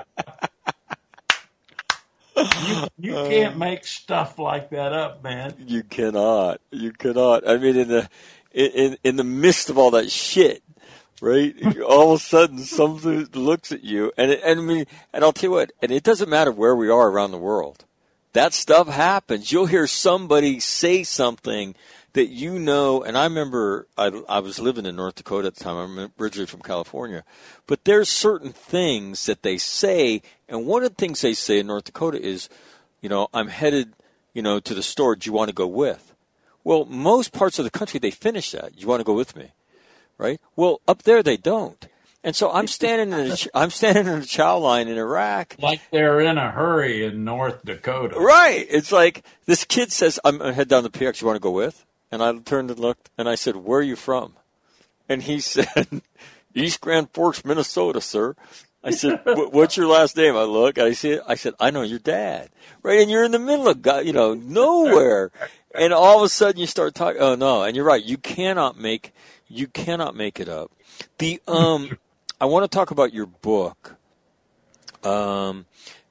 You can't make stuff like that up, man. You cannot. You cannot. I mean, in the midst of all that shit, right? All of a sudden, something looks at you, and I'll tell you what. And it doesn't matter where we are around the world. That stuff happens. You'll hear somebody say something that you know. And I remember I was living in North Dakota at the time. I'm originally from California, but there's certain things that they say, and one of the things they say in North Dakota is, I'm headed, to the store. Do you want to go with? Well, most parts of the country they finish that. You want to go with me, right? Well, up there they don't. And so I'm standing in a chow line in Iraq. Like they're in a hurry in North Dakota. Right. It's like this kid says, I'm going to head down to PX. You want to go with? And I turned and looked, and I said, where are you from? And he said, East Grand Forks, Minnesota, sir. I said, what's your last name? I look, I said, I know your dad. Right. And you're in the middle of, nowhere. And all of a sudden you start talking. Oh, no. And you're right. You cannot make it up. I want to talk about your book, and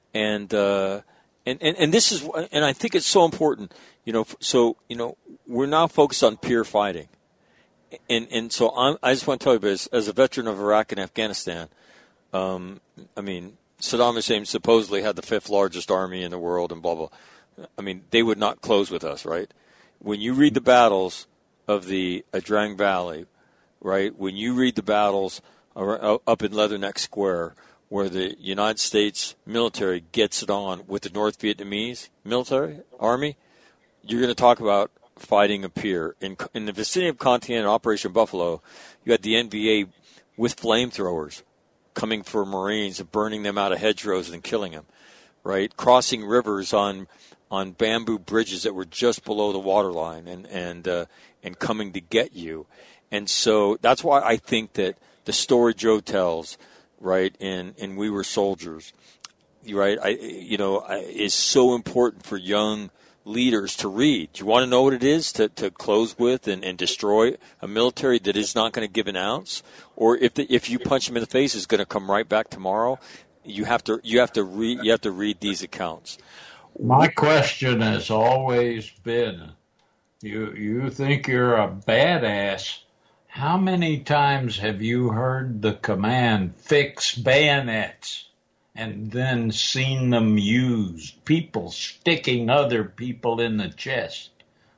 this is, and I think it's so important, we're now focused on peer fighting, and so I just want to tell you, as a veteran of Iraq and Afghanistan, Saddam Hussein supposedly had the 5th largest army in the world, and blah blah. I mean, they would not close with us, right? When you read the battles of the Adrang Valley, right? When you read the battles up in Leatherneck Square, where the United States military gets it on with the North Vietnamese military army, you're going to talk about fighting a peer. In the vicinity of Contian, Operation Buffalo, you had the NVA with flamethrowers coming for Marines and burning them out of hedgerows and killing them, right? Crossing rivers on bamboo bridges that were just below the waterline and coming to get you. And so that's why I think that the story Joe tells, right, in We Were Soldiers, right, is so important for young leaders to read. Do you want to know what it is to close with and destroy a military that is not going to give an ounce? Or if you punch them in the face, it's going to come right back tomorrow? You have to read these accounts. My question has always been, you think you're a badass. How many times have you heard the command, fix bayonets, and then seen them used? People sticking other people in the chest.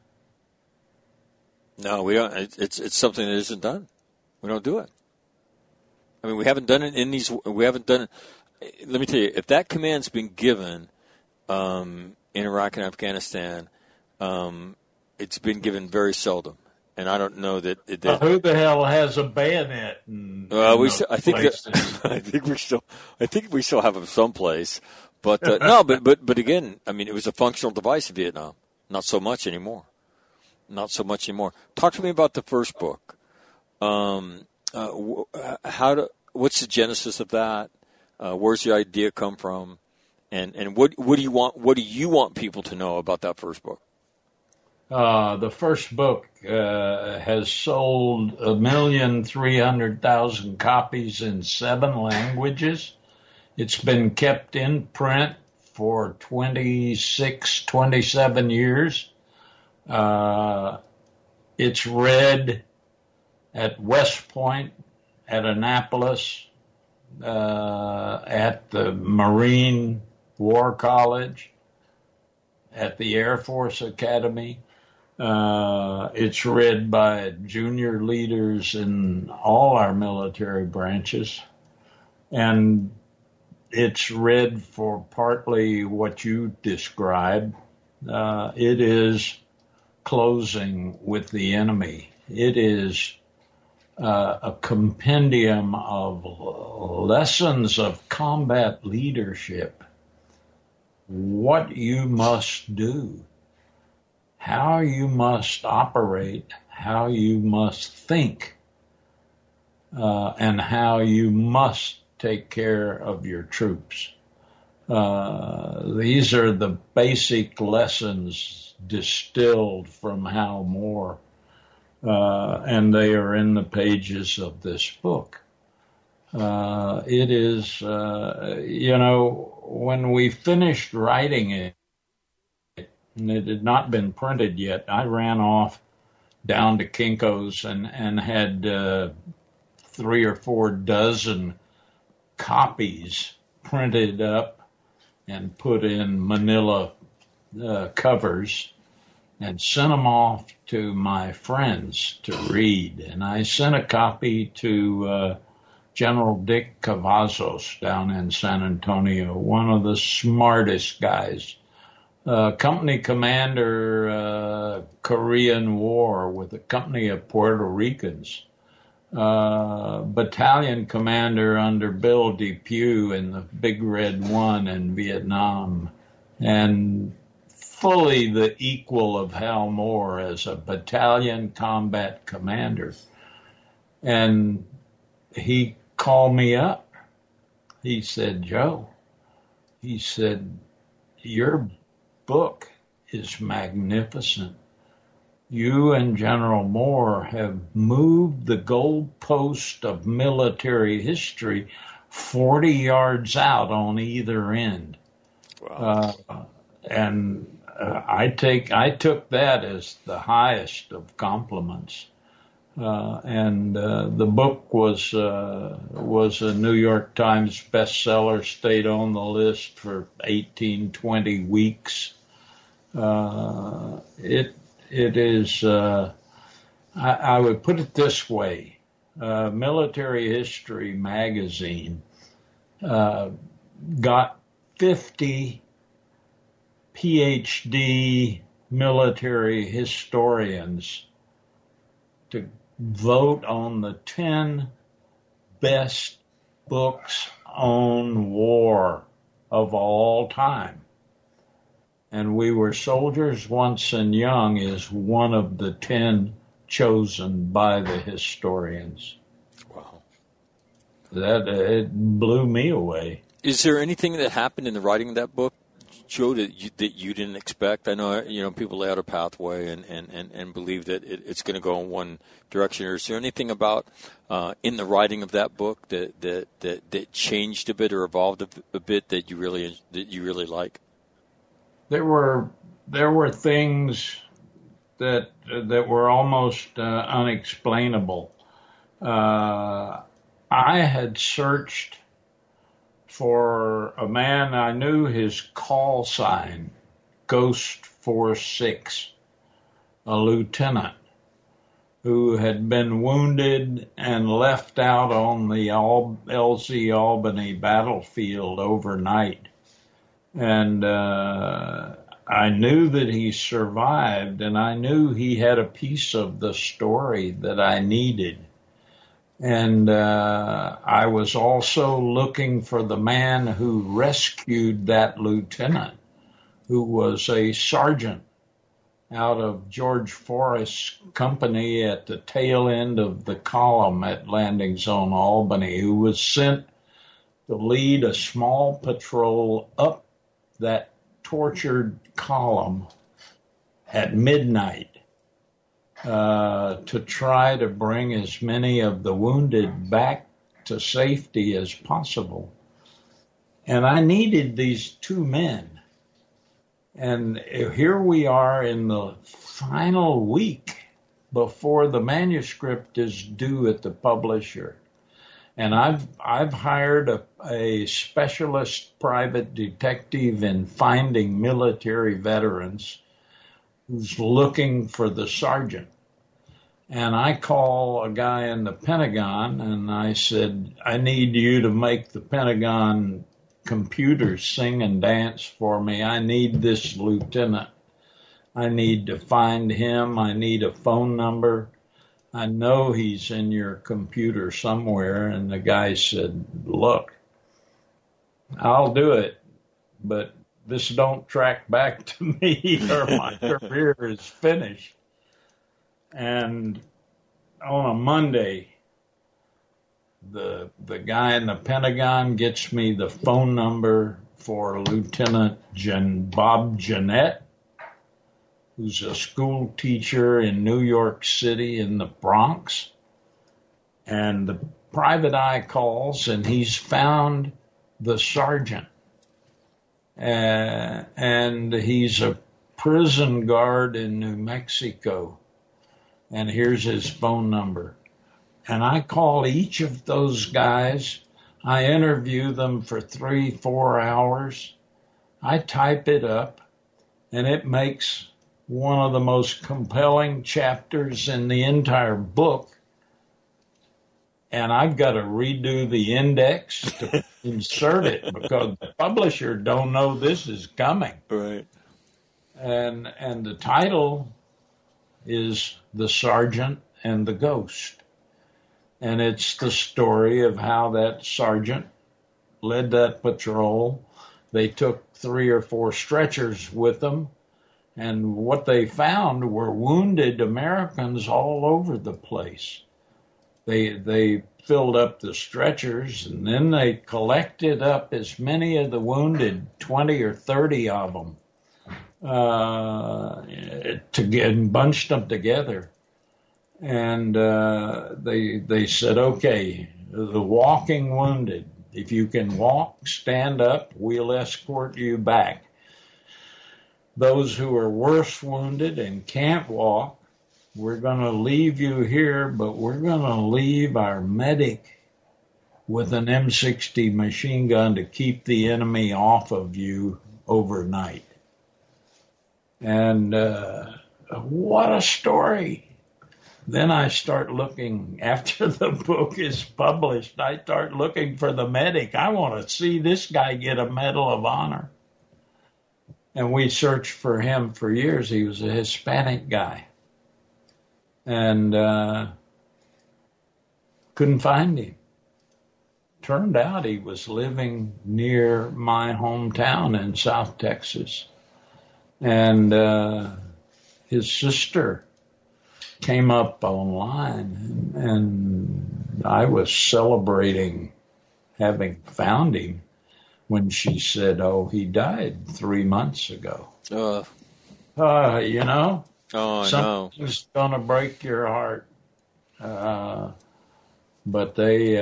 No, we don't. It's something that isn't done. We don't do it. I mean, we haven't done it in these. We haven't done it. Let me tell you, if that command's been given in Iraq and Afghanistan, it's been given very seldom. And I don't know that. Who the hell has a bayonet? I think we still have them someplace, but no. But again, I mean, it was a functional device in Vietnam. Not so much anymore. Talk to me about the first book. What's the genesis of that? Where's the idea come from? And what do you want? What do you want people to know about that first book? The first book has sold 1,300,000 copies in 7 languages. It's been kept in print for 27 years. It's read at West Point, at Annapolis, at the Marine War College, at the Air Force Academy. It's read by junior leaders in all our military branches, and it's read for partly what you described. It is closing with the enemy. It is a compendium of lessons of combat leadership, what you must do, how you must operate, how you must think, and how you must take care of your troops. These are the basic lessons distilled from Hal Moore, and they are in the pages of this book. It is, when we finished writing it, and it had not been printed yet, I ran off down to Kinko's and had 3 or 4 dozen copies printed up and put in manila covers and sent them off to my friends to read. And I sent a copy to General Dick Cavazos down in San Antonio, one of the smartest guys. Company commander, Korean War with a company of Puerto Ricans. Battalion commander under Bill Depew in the Big Red One in Vietnam. And fully the equal of Hal Moore as a battalion combat commander. And he called me up. He said, Joe, he said, your book is magnificent. You and General Moore have moved the goalpost of military history 40 yards out on either end. Wow. I took that as the highest of compliments. The book was a New York Times bestseller, stayed on the list for 18, 20 weeks. It is, I would put it this way, Military History magazine got 50 PhD military historians to vote on the 10 best books on war of all time. And We Were Soldiers Once and Young is one of the 10 chosen by the historians. Wow. It blew me away. Is there anything that happened in the writing of that book, Joe, that you didn't expect? I know, people lay out a pathway and believe that it's going to go in one direction. Or is there anything about in the writing of that book that changed a bit or evolved a bit that you really like? There were things that were almost unexplainable. I had searched for a man. I knew his call sign, Ghost 46, a lieutenant who had been wounded and left out on the LZ Albany battlefield overnight. And I knew that he survived, and I knew he had a piece of the story that I needed. And I was also looking for the man who rescued that lieutenant, who was a sergeant out of George Forrest's company at the tail end of the column at Landing Zone Albany, who was sent to lead a small patrol up that tortured column at midnight to try to bring as many of the wounded back to safety as possible. And I needed these 2 men. And here we are in the final week before the manuscript is due at the publisher. And I've hired a specialist private detective in finding military veterans who's looking for the sergeant. And I call a guy in the Pentagon and I said, I need you to make the Pentagon computers sing and dance for me. I need this lieutenant. I need to find him. I need a phone number. I know he's in your computer somewhere. And the guy said, look, I'll do it, but this don't track back to me or my career is finished. And on a Monday, the guy in the Pentagon gets me the phone number for Lieutenant Bob Jeanette, who's a school teacher in New York City in the Bronx. And the private eye calls, and he's found the sergeant. And he's a prison guard in New Mexico. And here's his phone number. And I call each of those guys. I interview them for 3-4 hours. I type it up, and it makes one of the most compelling chapters in the entire book. And I've got to redo the index to insert it because the publisher don't know this is coming. Right. And the title is The Sergeant and the Ghost. And it's the story of how that sergeant led that patrol. They took 3 or 4 stretchers with them. And what they found were wounded Americans all over the place. They filled up the stretchers, and then they collected up as many of the wounded, 20 or 30 of them, and bunched them together. And they said, okay, the walking wounded, if you can walk, stand up, we'll escort you back. Those who are worse wounded and can't walk, we're going to leave you here, but we're going to leave our medic with an M60 machine gun to keep the enemy off of you overnight. And what a story. Then I start looking, after the book is published, I start looking for the medic. I want to see this guy get a Medal of Honor. And we searched for him for years. He was a Hispanic guy. And couldn't find him. Turned out he was living near my hometown in South Texas. And his sister came up online, and I was celebrating having found him when she said, oh, he died 3 months ago. You know? Oh, I know. Something's going to break your heart. But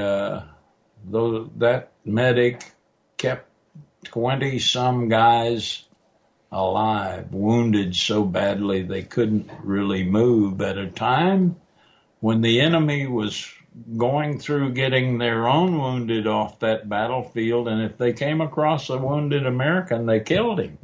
that medic kept 20-some guys alive, wounded so badly they couldn't really move at a time when the enemy was going through getting their own wounded off that battlefield, and if they came across a wounded American, they killed him.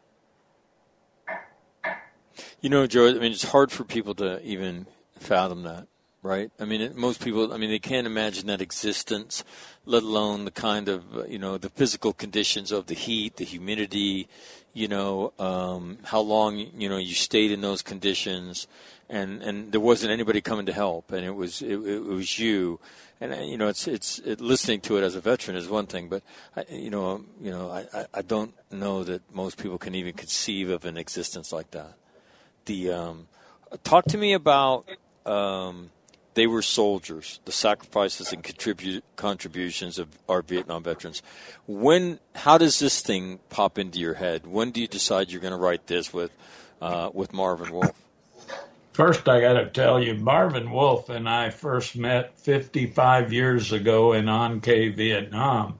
You know, Joe, I mean, it's hard for people to even fathom that, right? I mean, most people, they can't imagine that existence, let alone the kind of, the physical conditions of the heat, the humidity, how long, you stayed in those conditions, and there wasn't anybody coming to help, and it was you. And, it's listening to it as a veteran is one thing, but, I don't know that most people can even conceive of an existence like that. Talk to me about they were soldiers, the sacrifices and contributions of our Vietnam veterans. How does this thing pop into your head? When do you decide you're going to write this with Marvin Wolf? First, I got to tell you, Marvin Wolf and I first met 55 years ago in An Khê, Vietnam,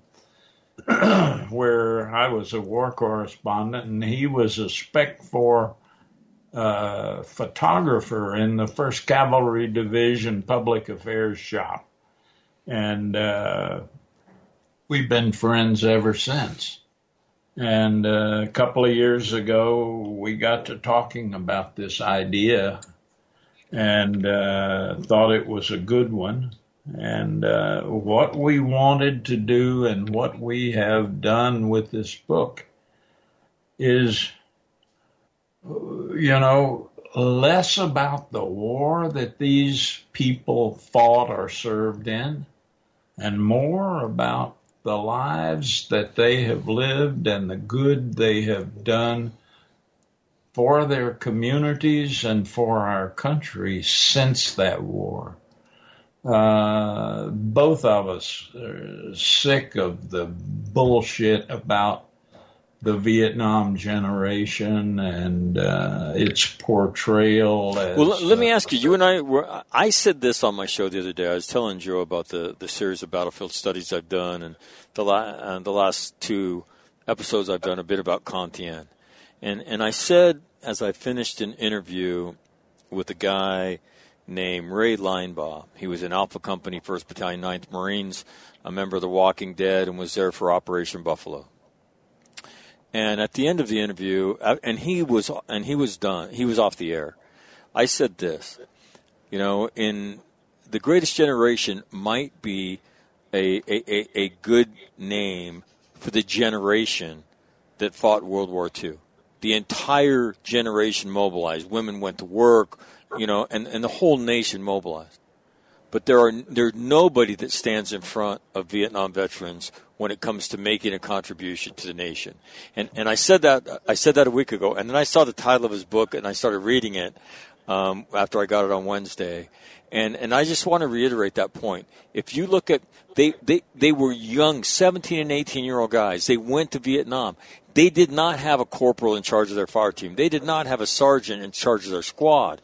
where I was a war correspondent, and he was a Spec 4 photographer in the 1st Cavalry Division Public Affairs shop. And we've been friends ever since. And a couple of years ago, we got to talking about this idea and thought it was a good one. And what we wanted to do and what we have done with this book is, less about the war that these people fought or served in, and more about the lives that they have lived and the good they have done for their communities and for our country since that war. Both of us are sick of the bullshit about the Vietnam generation and its portrayal as... Well, let me ask you. You and I said this on my show the other day. I was telling Joe about the series of battlefield studies I've done, and the last two episodes I've done a bit about Con-Tien. And I said, as I finished an interview with a guy named Ray Linebaugh. He was in Alpha Company, 1st Battalion, 9th Marines, a member of the Walking Dead, and was there for Operation Buffalo. And at the end of the interview, and he was done. He was off the air. I said this, in the Greatest Generation might be a good name for the generation that fought World War II. The entire generation mobilized. Women went to work, and the whole nation mobilized. But there's nobody that stands in front of Vietnam veterans when it comes to making a contribution to the nation. And I said that a week ago, and then I saw the title of his book and I started reading it after I got it on Wednesday. And I just want to reiterate that point. If you look at they were young 17 and 18-year-old guys. They went to Vietnam. They did not have a corporal in charge of their fire team. They did not have a sergeant in charge of their squad.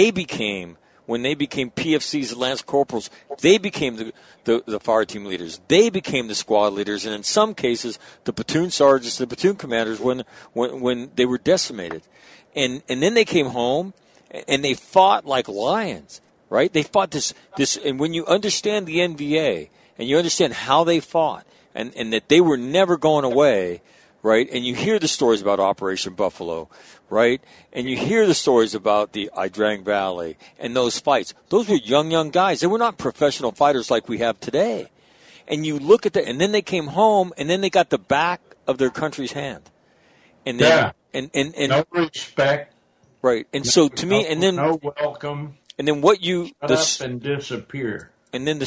When they became PFCs and Lance Corporals, they became the fire team leaders. They became the squad leaders, and in some cases, the platoon sergeants, the platoon commanders, when they were decimated. And then they came home, and they fought like lions, right? They fought this, and when you understand the NVA, and you understand how they fought, and that they were never going away, right? And you hear the stories about Operation Buffalo, right? And you hear the stories about the Ai Drang Valley and those fights. Those were young guys. They were not professional fighters like we have today. And you look at that, and then they came home, and then they got the back of their country's hand. And then, and no respect. Right. And so to me, and then no welcome. And then what you shut up and disappear. And then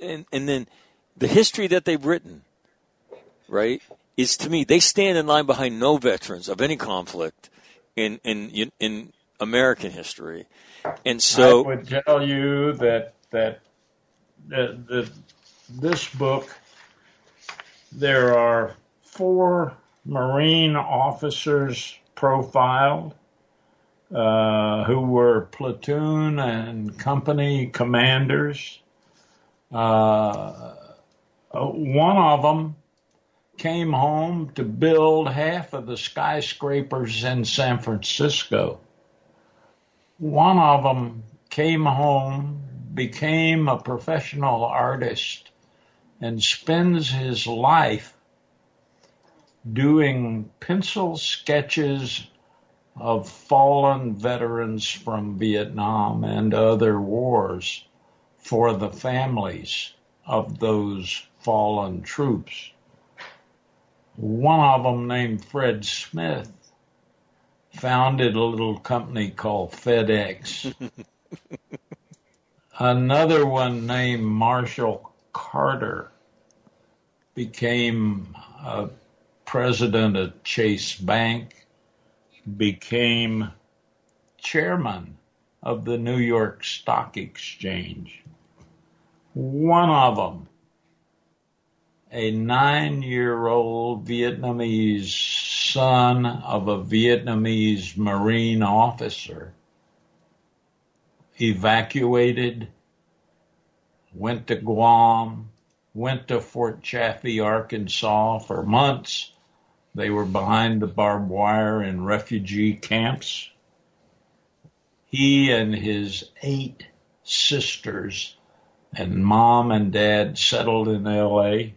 the history that they've written, right, is to me they stand in line behind no veterans of any conflict in American history. And so I would tell you that this book, there are 4 Marine officers profiled who were platoon and company commanders. One of them came home to build half of the skyscrapers in San Francisco. One of them came home, became a professional artist, and spends his life doing pencil sketches of fallen veterans from Vietnam and other wars for the families of those fallen troops. One of them, named Fred Smith, founded a little company called FedEx. Another one named Marshall Carter became president of Chase Bank, became chairman of the New York Stock Exchange. One of them, a 9-year-old Vietnamese son of a Vietnamese Marine officer, evacuated, went to Guam, went to Fort Chaffee, Arkansas for months. They were behind the barbed wire in refugee camps. He and his 8 sisters and mom and dad settled in L.A.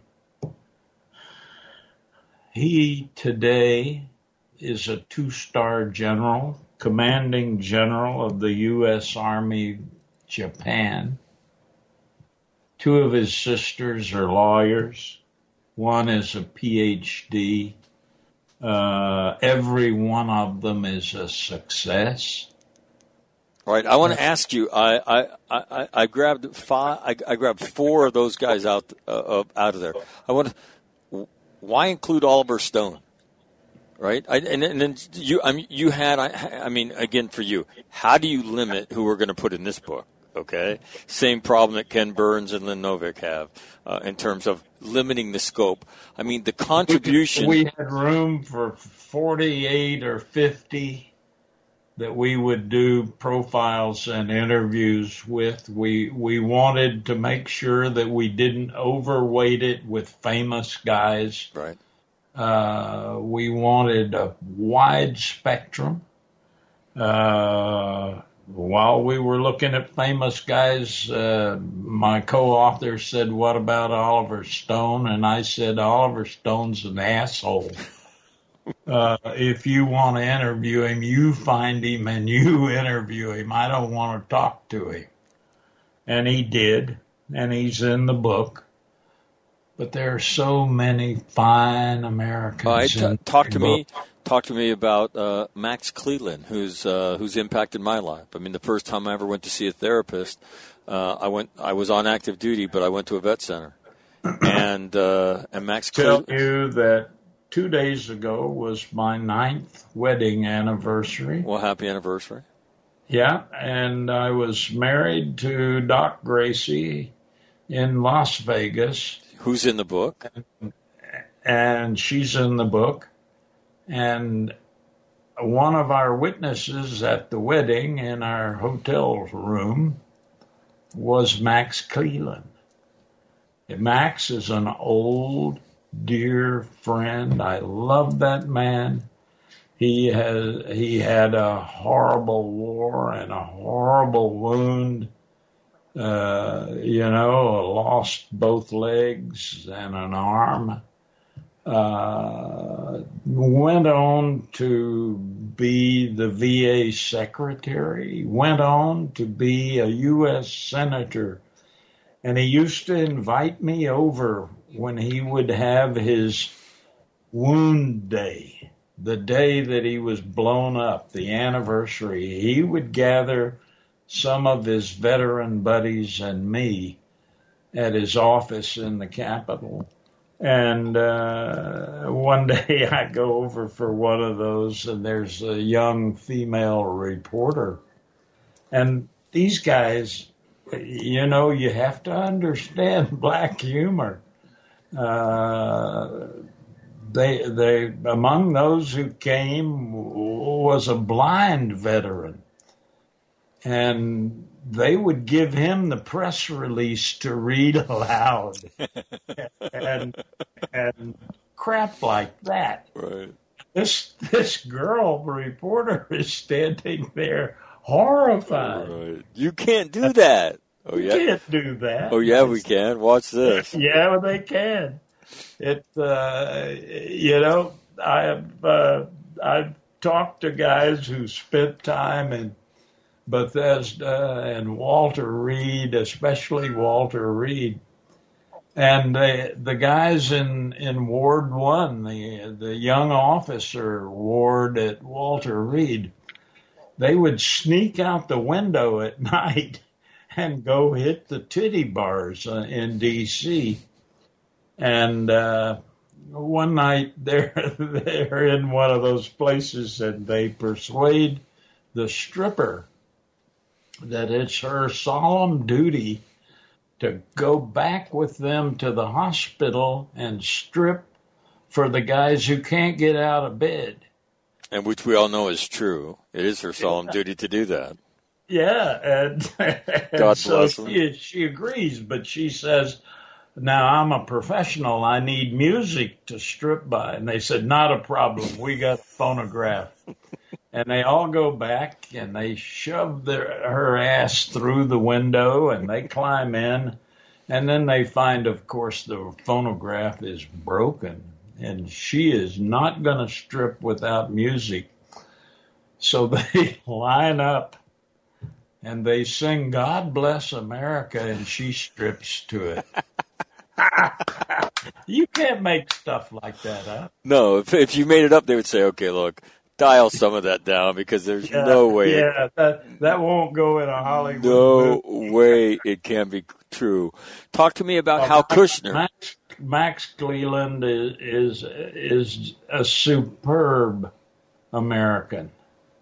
He today is a 2-star general, commanding general of the U.S. Army Japan. 2 of his sisters are lawyers. One is a PhD. Every one of them is a success. All right, I want to ask you. I grabbed 5. I grabbed 4 of those guys out of there. Why include Oliver Stone? Right, and then you had. I mean, again, for you, how do you limit who we're going to put in this book? Okay, same problem that Ken Burns and Lynn Novick have in terms of limiting the scope. I mean, the contribution. We had room for 48 or 50 that we would do profiles and interviews with. We wanted to make sure that we didn't overweight it with famous guys. Right. We wanted a wide spectrum. While we were looking at famous guys, my co-author said, "What about Oliver Stone?" And I said, "Oliver Stone's an asshole. If you want to interview him, you find him and you interview him. I don't want to talk to him." And he did, and he's in the book. But there are so many fine Americans. Talk to me about Max Cleland, who's impacted my life. I mean, the first time I ever went to see a therapist, I was on active duty, but I went to a vet center, and Max Cleland. Tell you that 2 days ago was my 9th wedding anniversary. Well, happy anniversary. Yeah, and I was married to Doc Gracie in Las Vegas. Who's in the book? And she's in the book. And one of our witnesses at the wedding in our hotel room was Max Cleland. Max is an old, dear friend. I love that man. He had a horrible war and a horrible wound. Lost both legs and an arm. Went on to be the VA secretary, went on to be a U.S. senator, and he used to invite me over when he would have his wound day, the day that he was blown up, the anniversary. He would gather some of his veteran buddies and me at his office in the Capitol. And one day I go over for one of those, and there's a young female reporter. And these guys, you have to understand black humor. They among those who came was a blind veteran. And they would give him the press release to read aloud and crap like that. Right. This girl reporter is standing there horrified. Right. You can't do that. Oh, yeah. You can't do that. Oh, yeah, we can. Watch this. Yeah, they can. I've talked to guys who spent time in Bethesda and Walter Reed, especially Walter Reed, and the guys in Ward 1, the young officer ward at Walter Reed, they would sneak out the window at night and go hit the titty bars in D.C. And one night they're in one of those places, and they persuade the stripper that it's her solemn duty to go back with them to the hospital and strip for the guys who can't get out of bed. And which we all know is true. It is her solemn duty to do that. Yeah, and God so bless them. she agrees, but she says, "Now I'm a professional. I need music to strip by." And they said, "Not a problem. We got a phonograph." And they all go back, and they shove her ass through the window, and they climb in. And then they find, of course, the phonograph is broken, and she is not going to strip without music. So they line up, and they sing "God Bless America," and she strips to it. You can't make stuff like that up. No, if you made it up, they would say, "Okay, look, dial some of that down because there's no way." Yeah, that won't go in a Hollywood No movie. way it can be true. Talk to me about Hal Kushner. Max Cleland is a superb American.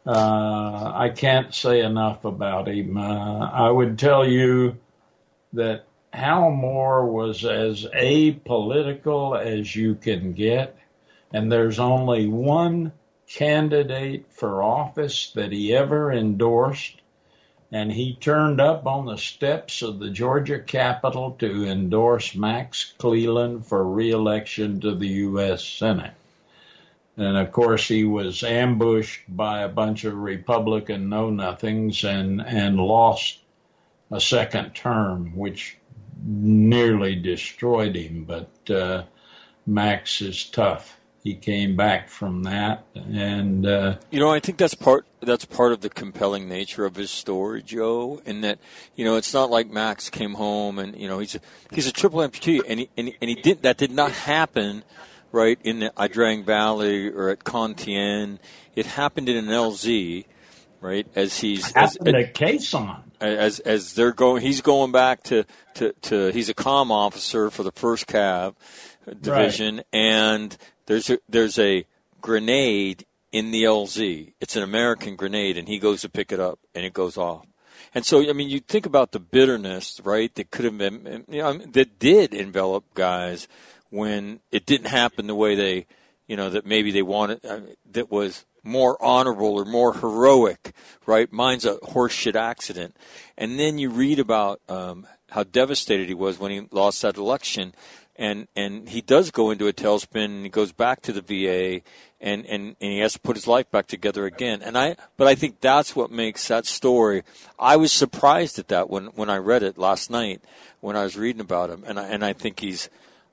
I can't say enough about him. I would tell you that Hal Moore was as apolitical as you can get, and there's only one candidate for office that he ever endorsed, and he turned up on the steps of the Georgia Capitol to endorse Max Cleland for re-election to the U.S. Senate. And, of course, he was ambushed by a bunch of Republican know-nothings and lost a second term, which nearly destroyed him. But Max is tough. He came back from that, and I think that's part of the compelling nature of his story, Joe. In that, it's not like Max came home and he's a triple amputee, and he did not happen right in the Idrang Valley or at Contien. It happened in an LZ, right? As he's at Caisson. As they're going, he's going back to he's a comm officer for the 1st Cav Division, right. And there's a grenade in the LZ. It's an American grenade, and he goes to pick it up, and it goes off. And so, you think about the bitterness, right, that could have been, that did envelop guys when it didn't happen the way they, that maybe they wanted, that was more honorable or more heroic, right? Mine's a horseshit accident. And then you read about how devastated he was when he lost that election. And he does go into a tailspin, and he goes back to the VA, and he has to put his life back together again. But I think that's what makes that story. I was surprised at that when I read it last night when I was reading about him, and I think he's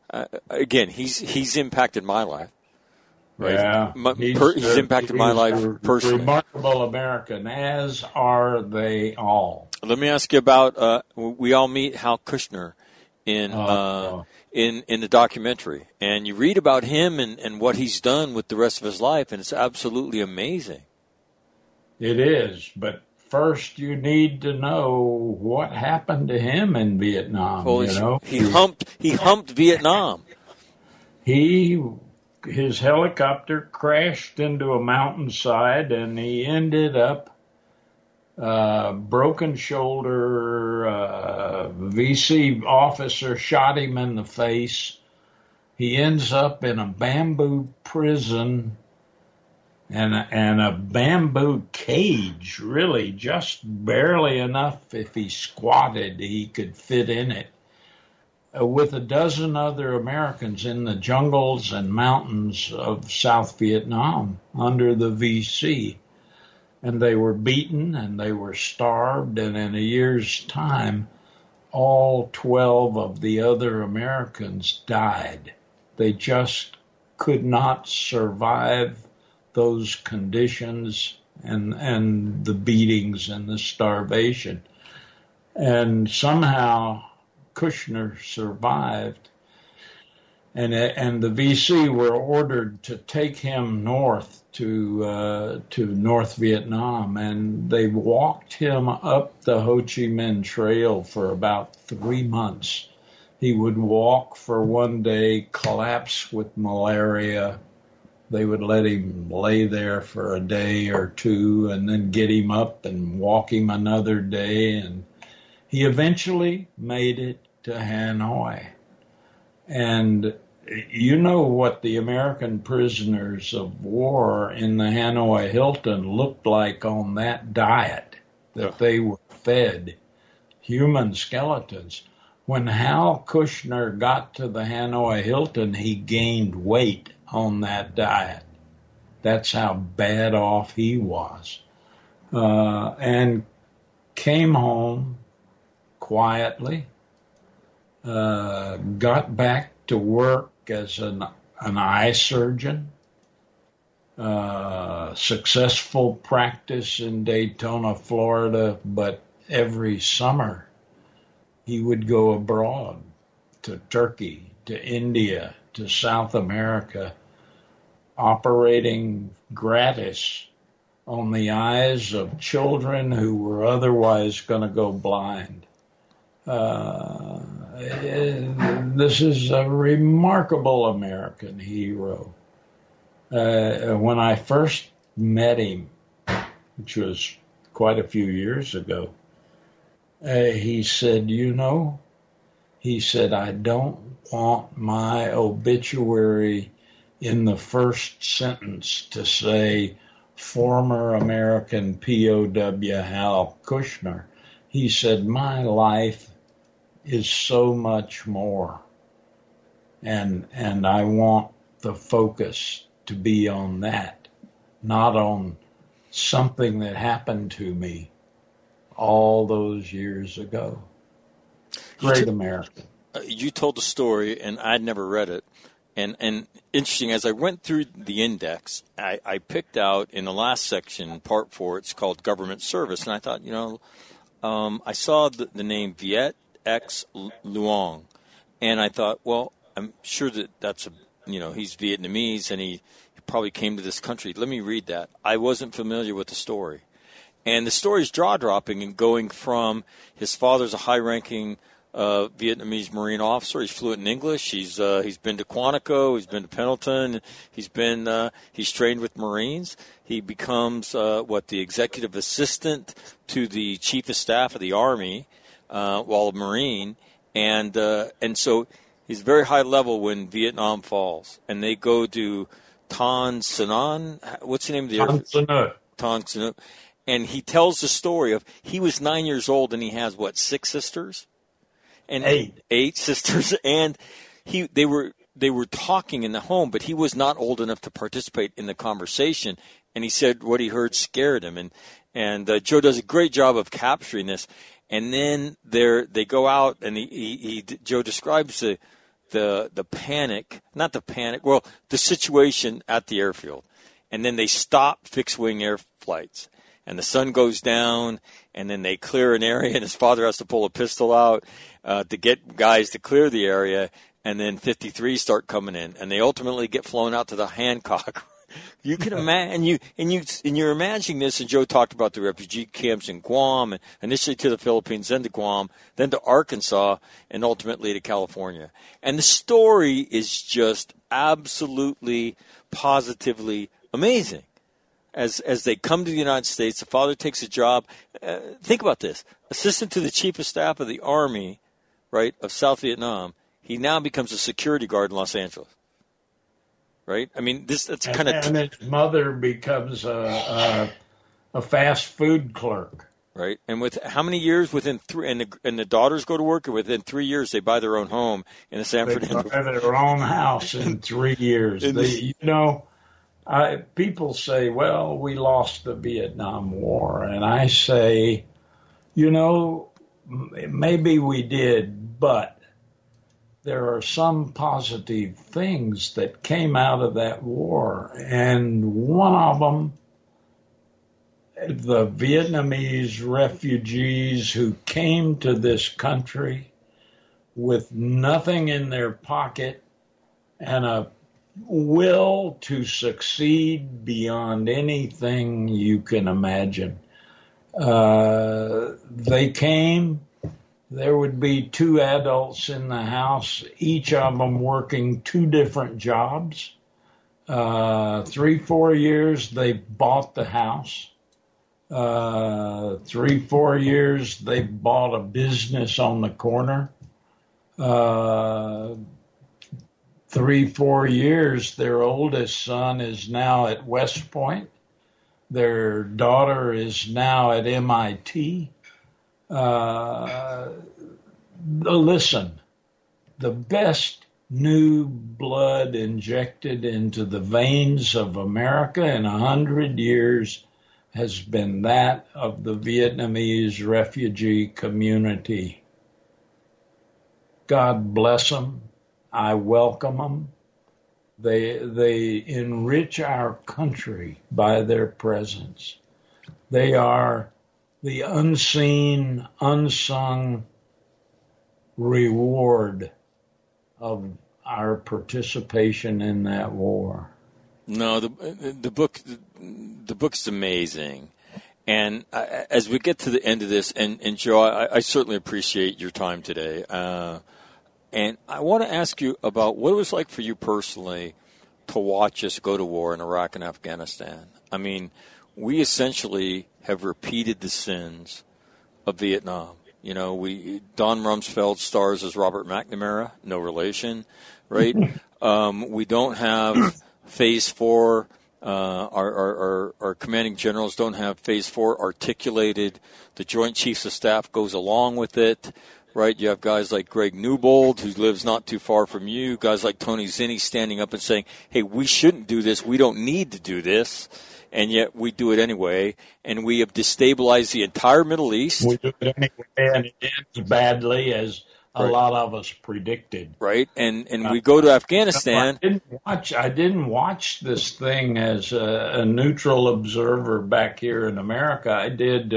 impacted my life. Right? Yeah, he's impacted my life personally. Remarkable American, as are they all. Let me ask you about. We all meet Hal Kushner in the documentary, and you read about him and what he's done with the rest of his life, and it's absolutely amazing. It is, but first you need to know what happened to him in Vietnam. He humped Vietnam. His helicopter crashed into a mountainside, and he ended up broken shoulder. VC officer shot him in the face. He ends up in a bamboo prison and a bamboo cage, really just barely enough. If he squatted, he could fit in it, with a dozen other Americans in the jungles and mountains of South Vietnam under the VC. And they were beaten and they were starved, and in a year's time, all 12 of the other Americans died. They just could not survive those conditions and the beatings and the starvation. And somehow Kushner survived. And the VC were ordered to take him north to North Vietnam, and they walked him up the Ho Chi Minh Trail for about 3 months. He would walk for one day, collapse with malaria. They would let him lay there for a day or two and then get him up and walk him another day. And he eventually made it to Hanoi. And you know what the American prisoners of war in the Hanoi Hilton looked like on that diet that they were fed, human skeletons. When Hal Kushner got to the Hanoi Hilton, he gained weight on that diet. That's how bad off he was. And came home quietly, got back to work as an eye surgeon, successful practice in Daytona, Florida, but every summer he would go abroad to Turkey, to India, to South America, operating gratis on the eyes of children who were otherwise going to go blind. This is a remarkable American hero. When I first met him, which was quite a few years ago. He said, he said, I don't want my obituary in the first sentence to say former American POW Hal Kushner. He said, my life is so much more. And I want the focus to be on that, not on something that happened to me all those years ago. Great American. You told the story, and I'd never read it. And interesting, as I went through the index, I picked out in the last section, part 4, it's called Government Service. And I thought, I saw the name Viet X Luong. And I thought, well, I'm sure that's he's Vietnamese, and he probably came to this country. Let me read that. I wasn't familiar with the story. And the story is jaw-dropping and going from his father's a high-ranking Vietnamese Marine officer. He's fluent in English. He's been to Quantico. He's been to Pendleton. He's trained with Marines. He becomes the executive assistant to the chief of staff of the Army while a Marine, and so he's very high level when Vietnam falls, and they go to Tan Son. What's the name of the Tan Son? Tan Son. And he tells the story of he was 9 years old and he has 6 sisters, and 8 sisters, and they were talking in the home, but he was not old enough to participate in the conversation. And he said what he heard scared him, and Joe does a great job of capturing this. And then they go out, and Joe describes the panic, not the panic, well, the situation at the airfield, and then they stop fixed-wing air flights. And the sun goes down, and then they clear an area, and his father has to pull a pistol out to get guys to clear the area, and then 53s start coming in, and they ultimately get flown out to the Hancock. You can imagine, and you're imagining this, and Joe talked about the refugee camps in Guam, and initially to the Philippines, then to Guam, then to Arkansas, and ultimately to California. And the story is just absolutely, positively amazing. As they come to the United States, the father takes a job. Think about this. Assistant to the Chief of Staff of the Army, right, of South Vietnam. He now becomes a security guard in Los Angeles. Right? I mean, that's kind of... And his mother becomes a fast food clerk. Right? And with how many years within 3... And the daughters go to work, and within 3 years they buy their own home in the San Fernando... They buy their own house in 3 years. People say, well, we lost the Vietnam War. And I say, maybe we did, but there are some positive things that came out of that war. And one of them, the Vietnamese refugees who came to this country with nothing in their pocket and a will to succeed beyond anything you can imagine. They came. There would be 2 adults in the house, each of them working 2 different jobs. 3-4 years, they bought the house. 3-4 years, they bought a business on the corner. 3-4 years, their oldest son is now at West Point. Their daughter is now at MIT. Listen, the best new blood injected into the veins of America in 100 years has been that of the Vietnamese refugee community. God bless them. I welcome them. They enrich our country by their presence. They are the unseen, unsung reward of our participation in that war. No, the book's amazing. And as we get to the end of this, and Joe, I certainly appreciate your time today. And I want to ask you about what it was like for you personally to watch us go to war in Iraq and Afghanistan. I mean, we essentially have repeated the sins of Vietnam. You know, Don Rumsfeld stars as Robert McNamara, no relation, right? We don't have Phase 4. Our commanding generals don't have Phase 4 articulated. The Joint Chiefs of Staff goes along with it, right? You have guys like Greg Newbold, who lives not too far from you, guys like Tony Zinni standing up and saying, hey, we shouldn't do this. We don't need to do this. And yet we do it anyway. And we have destabilized the entire Middle East. We do it anyway, and it ends badly, as a lot of us predicted. Right, and we go to Afghanistan. I didn't watch this thing as a neutral observer back here in America. I did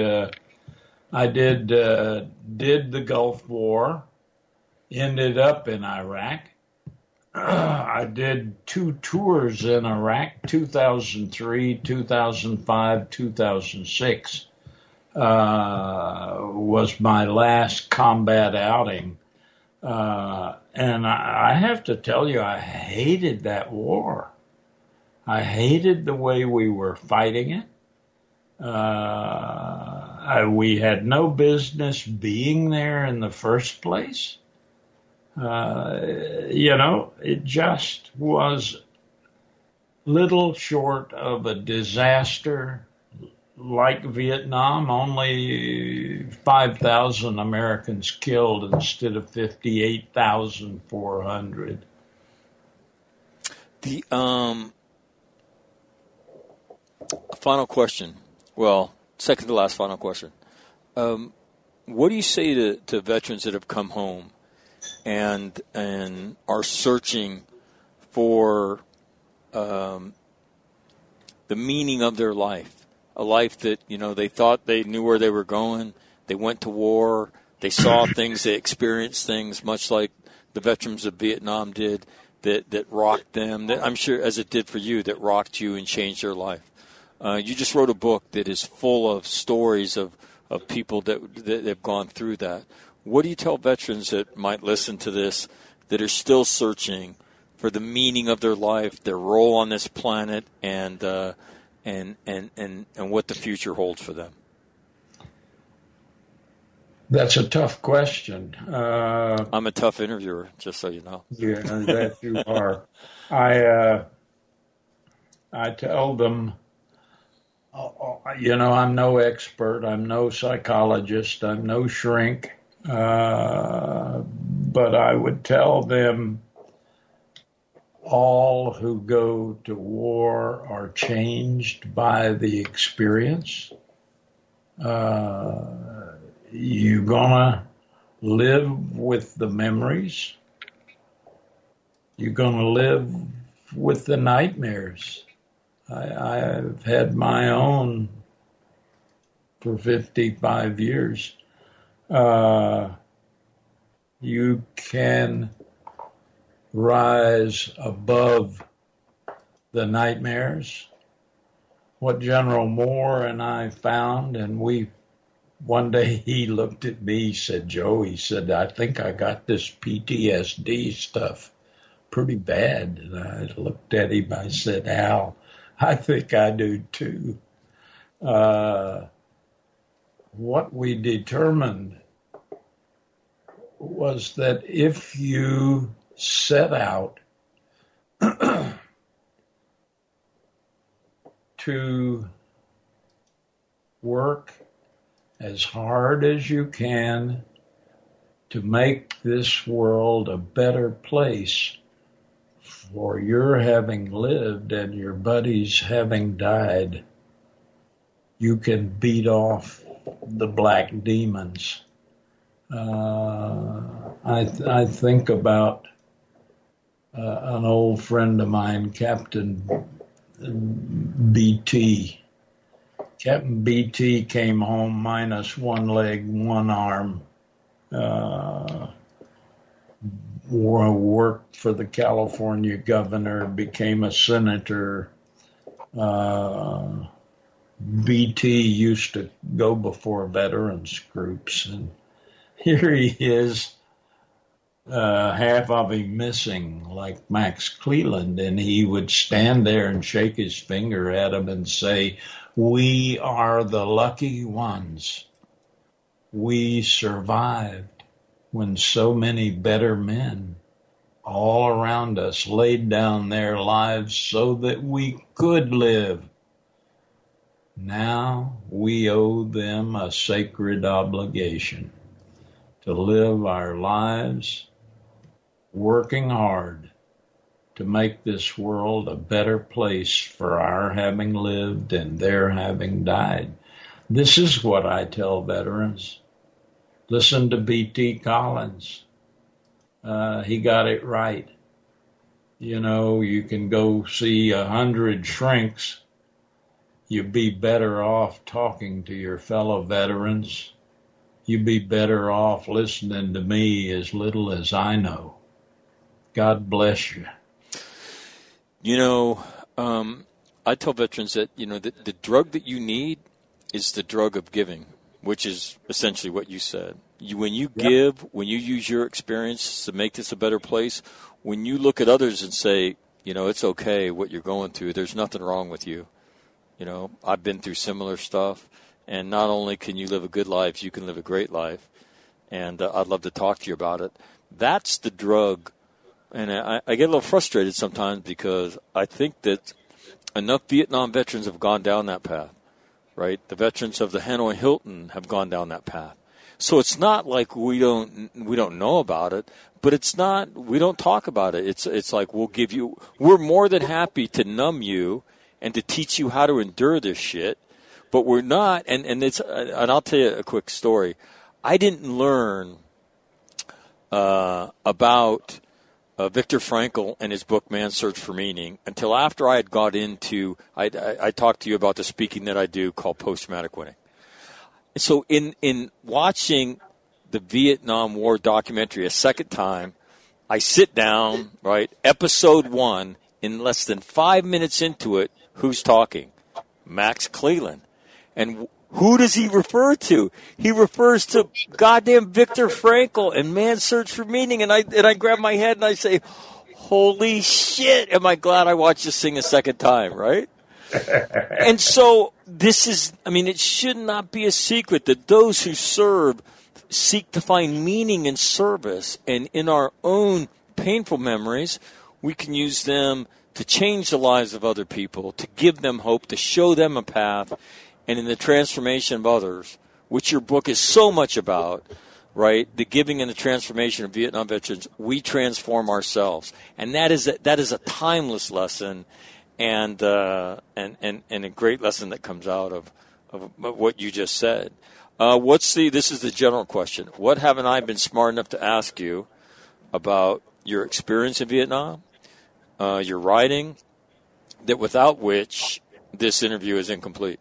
the Gulf War, ended up in Iraq. I did 2 tours in Iraq, 2003, 2005, 2006. Was my last combat outing. And I have to tell you, I hated that war. I hated the way we were fighting it. We had no business being there in the first place. It just was little short of a disaster. Like Vietnam, only 5,000 Americans killed instead of 58,400. The final question. Well, second to last final question. What do you say to veterans that have come home and are searching for the meaning of their life? A life that, they thought they knew where they were going. They went to war. They saw things. They experienced things, much like the veterans of Vietnam did, that rocked them, that I'm sure, as it did for you, that rocked you and changed your life. You just wrote a book that is full of stories of people that have gone through that. What do you tell veterans that might listen to this, that are still searching for the meaning of their life, their role on this planet, and what the future holds for them? That's a tough question. I'm a tough interviewer, just so you know. Yeah, that you are. I tell them, I'm no expert. I'm no psychologist. I'm no shrink. But I would tell them, all who go to war are changed by the experience. You're gonna live with the memories. You're gonna live with the nightmares. I've had my own for 55 years. You can rise above the nightmares. What General Moore and I found, and one day he looked at me, he said, Joe, he said, I think I got this PTSD stuff pretty bad. And I looked at him, I said, Al, I think I do too. What we determined was that if you set out to work as hard as you can to make this world a better place for your having lived and your buddies having died, you can beat off the black demons. I think about an old friend of mine, Captain BT. Captain BT came home minus one leg, one arm, worked for the California governor, became a senator. BT used to go before veterans groups, and here he is, half of him missing, like Max Cleland, and he would stand there and shake his finger at him and say, We are the lucky ones. We survived when so many better men all around us laid down their lives so that we could live. Now we owe them a sacred obligation to live our lives working hard to make this world a better place for our having lived and their having died. This is what I tell veterans. Listen to B.T. Collins. He got it right. You know, you can go see 100 shrinks. You'd be better off talking to your fellow veterans. You'd be better off listening to me as little as I know. God bless you. You know, I tell veterans that, you know, the drug that you need is the drug of giving, which is essentially what you said. When you give, when you use your experience to make this a better place, when you look at others and say, you know, it's okay what you're going through, there's nothing wrong with you. You know, I've been through similar stuff, and not only can you live a good life, you can live a great life, and I'd love to talk to you about it. That's the drug. And I get a little frustrated sometimes because I think that enough Vietnam veterans have gone down that path, right? The veterans of the Hanoi Hilton have gone down that path. So it's not like we don't know about it, but it's not, we don't talk about it. It's like we're more than happy to numb you and to teach you how to endure this shit, but we're not. And I'll tell you a quick story. I didn't learn about Viktor Frankl and his book Man's Search for Meaning until after I had got into, I talked to you about the speaking that I do called Post-Traumatic Winning. So in watching the Vietnam War documentary a second time, I sit down, right, episode 1, in less than 5 minutes into it, who's talking? Max Cleland. And who does he refer to? He refers to goddamn Viktor Frankl and Man's Search for Meaning. And I grab my head and I say, holy shit, am I glad I watched this thing a second time, right? And so this is, I mean, it should not be a secret that those who serve seek to find meaning in service. And in our own painful memories, we can use them to change the lives of other people, to give them hope, to show them a path. And in the transformation of others, which your book is so much about, right? The giving and the transformation of Vietnam veterans, we transform ourselves. And that is a timeless lesson and a great lesson that comes out of what you just said. This is the general question. What haven't I been smart enough to ask you about your experience in Vietnam, your writing, that without which this interview is incomplete?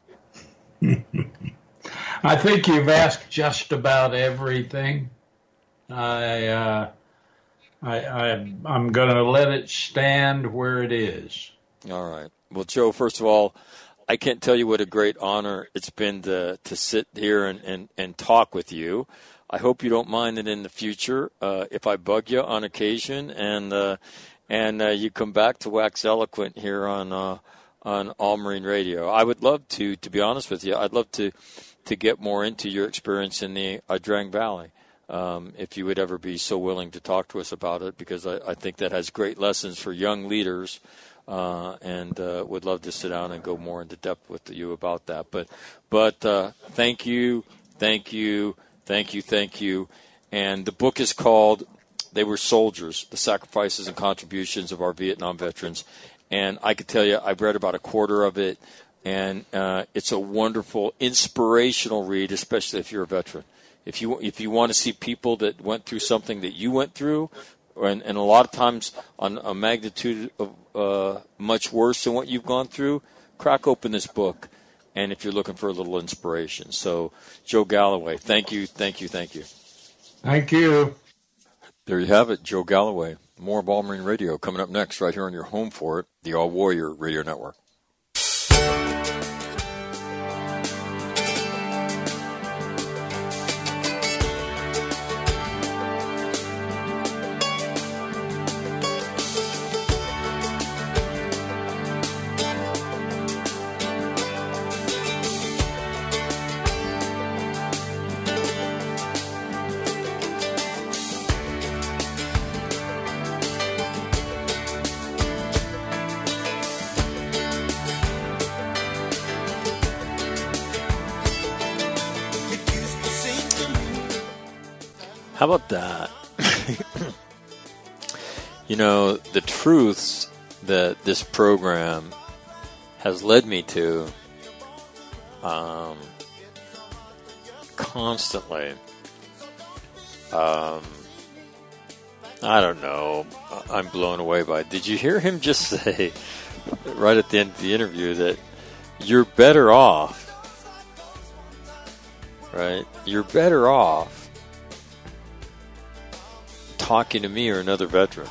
I think you've asked just about everything. I'm going to let it stand where it is. All right. Well, Joe, first of all, I can't tell you what a great honor it's been to sit here and talk with you. I hope you don't mind that in the future, if I bug you on occasion and you come back to wax eloquent here on All Marine Radio. I would love to be honest with you, I'd love to get more into your experience in the Drang Valley, if you would ever be so willing to talk to us about it, because I think that has great lessons for young leaders, and would love to sit down and go more into depth with you about that. But thank you. And the book is called They Were Soldiers, The Sacrifices and Contributions of Our Vietnam Veterans. And I could tell you, I've read about a quarter of it, and it's a wonderful, inspirational read, especially if you're a veteran. If you want to see people that went through something that you went through, and a lot of times on a magnitude of much worse than what you've gone through, crack open this book, and if you're looking for a little inspiration. So, Joe Galloway, thank you. Thank you. There you have it, Joe Galloway. More of All Marine Radio coming up next right here on your home for it, the All Warrior Radio Network. How about that? You know, the truths that this program has led me to constantly. I don't know. I'm blown away by it. Did you hear him just say, right at the end of the interview, that you're better off, right? You're better off talking to me or another veteran.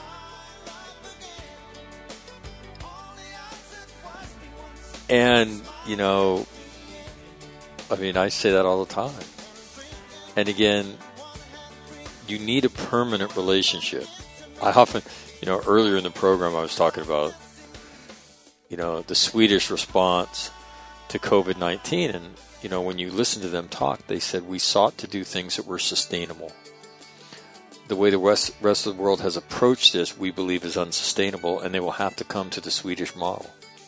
And, you know, I mean, I say that all the time. And again, you need a permanent relationship. I often, you know, earlier in the program I was talking about, you know, the Swedish response to COVID-19. And, you know, when you listen to them talk, they said we sought to do things that were sustainable. The way the rest of the world has approached this, we believe is unsustainable, and they will have to come to the Swedish model.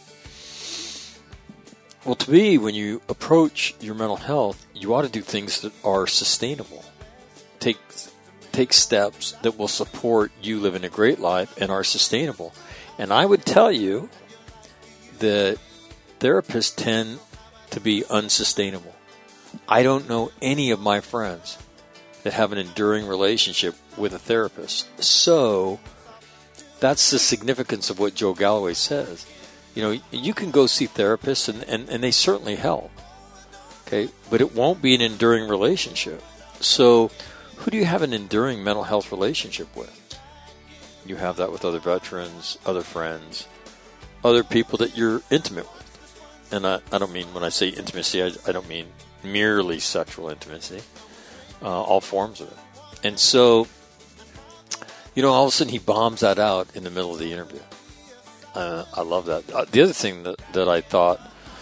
Well, to me, when you approach your mental health, you ought to do things that are sustainable. Take steps that will support you living a great life and are sustainable. And I would tell you that therapists tend to be unsustainable. I don't know any of my friends that have an enduring relationship with a therapist. So that's the significance of what Joe Galloway says. You know, you can go see therapists and they certainly help. Okay, but it won't be an enduring relationship. So who do you have an enduring mental health relationship with? You have that with other veterans, other friends, other people that you're intimate with. And I don't mean, when I say intimacy, I don't mean merely sexual intimacy. All forms of it. And so, you know, all of a sudden he bombs that out in the middle of the interview. I love that. The other thing that I thought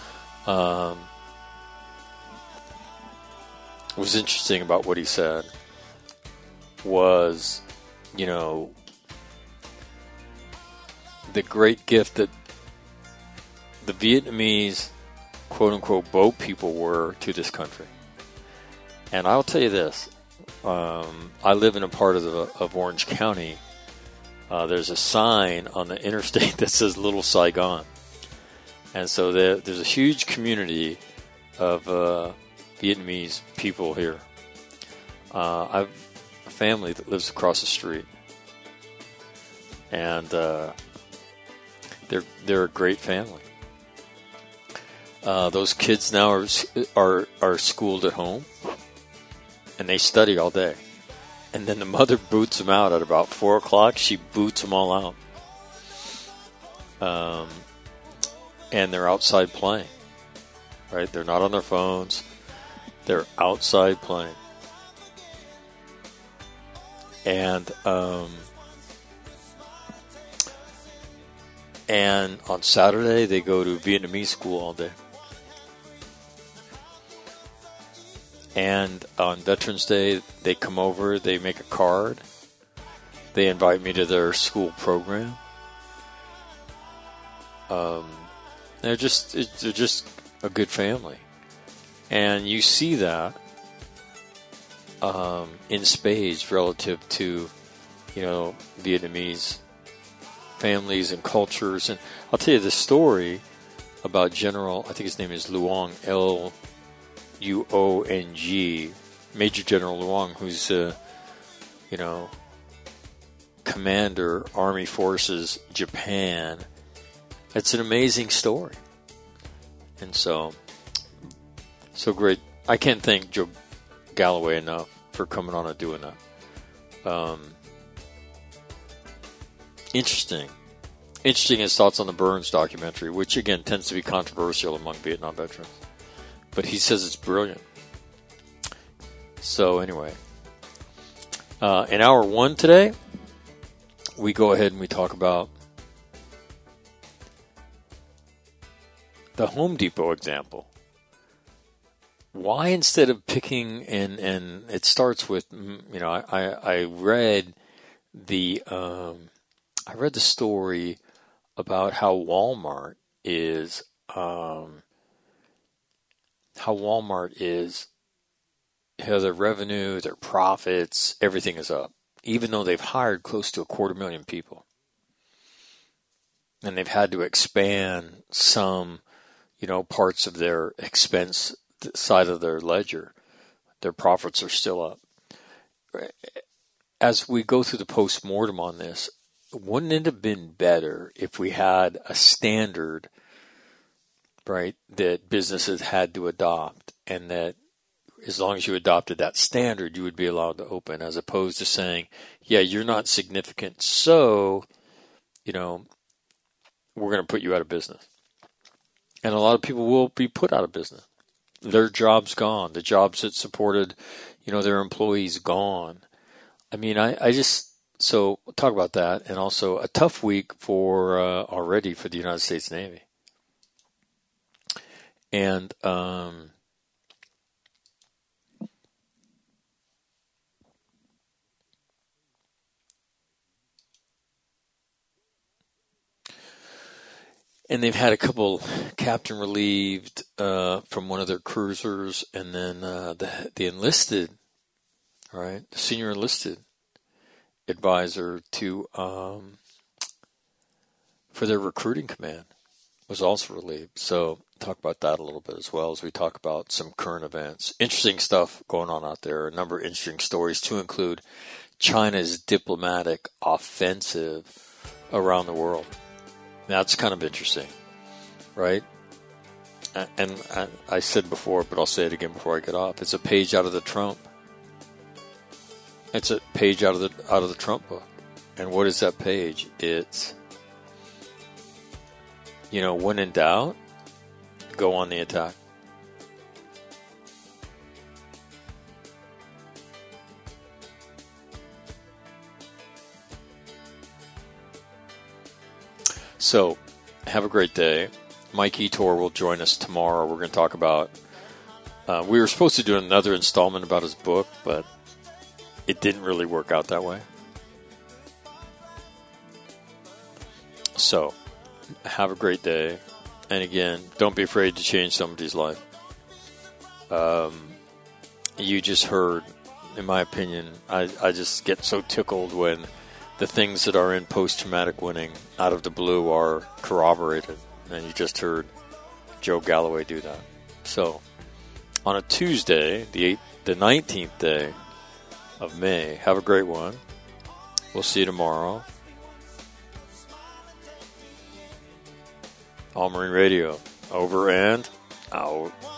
was interesting about what he said was, you know, the great gift that the Vietnamese, quote-unquote, boat people were to this country. And I'll tell you this. I live in a part of Orange County. There's a sign on the interstate that says Little Saigon. And so there's a huge community of Vietnamese people here. I have a family that lives across the street. And they're a great family. Those kids now are schooled at home. And they study all day. And then the mother boots them out at about 4 o'clock. She boots them all out. And they're outside playing. Right? They're not on their phones. They're outside playing. And on Saturday, they go to Vietnamese school all day. And on Veterans Day, they come over, they make a card. They invite me to their school program. They're just a good family. And you see that in spades relative to, you know, Vietnamese families and cultures. And I'll tell you the story about General, I think his name is Luong, Luong, Major General Luong, who's you know, Commander, Army Forces, Japan. It's an amazing story. And so great. I can't thank Joe Galloway enough for coming on and doing that. Interesting his thoughts on the Burns documentary, which again tends to be controversial among Vietnam veterans. But he says it's brilliant. So anyway, in hour 1 today, we go ahead and we talk about the Home Depot example. Why instead of picking, and it starts with, you know, I read the story about how Walmart is their revenue, their profits, everything is up, even though they've hired close to 250,000 people. And they've had to expand some, parts of their expense side of their ledger. Their profits are still up. As we go through the post-mortem on this, wouldn't it have been better if we had a standard, right, that businesses had to adopt, and that as long as you adopted that standard, you would be allowed to open, as opposed to saying, yeah, you're not significant, so, we're going to put you out of business. And a lot of people will be put out of business. Their job's gone. The jobs that supported, their employees gone. I mean, I just, so we'll talk about that. And also a tough week for, already for the United States Navy. And, and they've had a couple captain relieved from one of their cruisers, and then the enlisted, right, the senior enlisted advisor to for their recruiting command was also relieved. So talk about that a little bit as well as we talk about some current events. Interesting stuff going on out there. A number of interesting stories to include China's diplomatic offensive around the world. That's kind of interesting, right? And I said before, but I'll say it again before I get off. It's a page out of the Trump. It's a page out of the Trump book. And what is that page? It's, when in doubt, go on the attack. So, have a great day. Mike Etor will join us tomorrow. We're going to talk about, we were supposed to do another installment about his book, but it didn't really work out that way. So, have a great day. And again, don't be afraid to change somebody's life. You just heard, in my opinion, I just get so tickled when the things that are in post-traumatic winning out of the blue are corroborated. And you just heard Joe Galloway do that. So, on a Tuesday, the 19th day of May, have a great one. We'll see you tomorrow. All Marine Radio, over and out.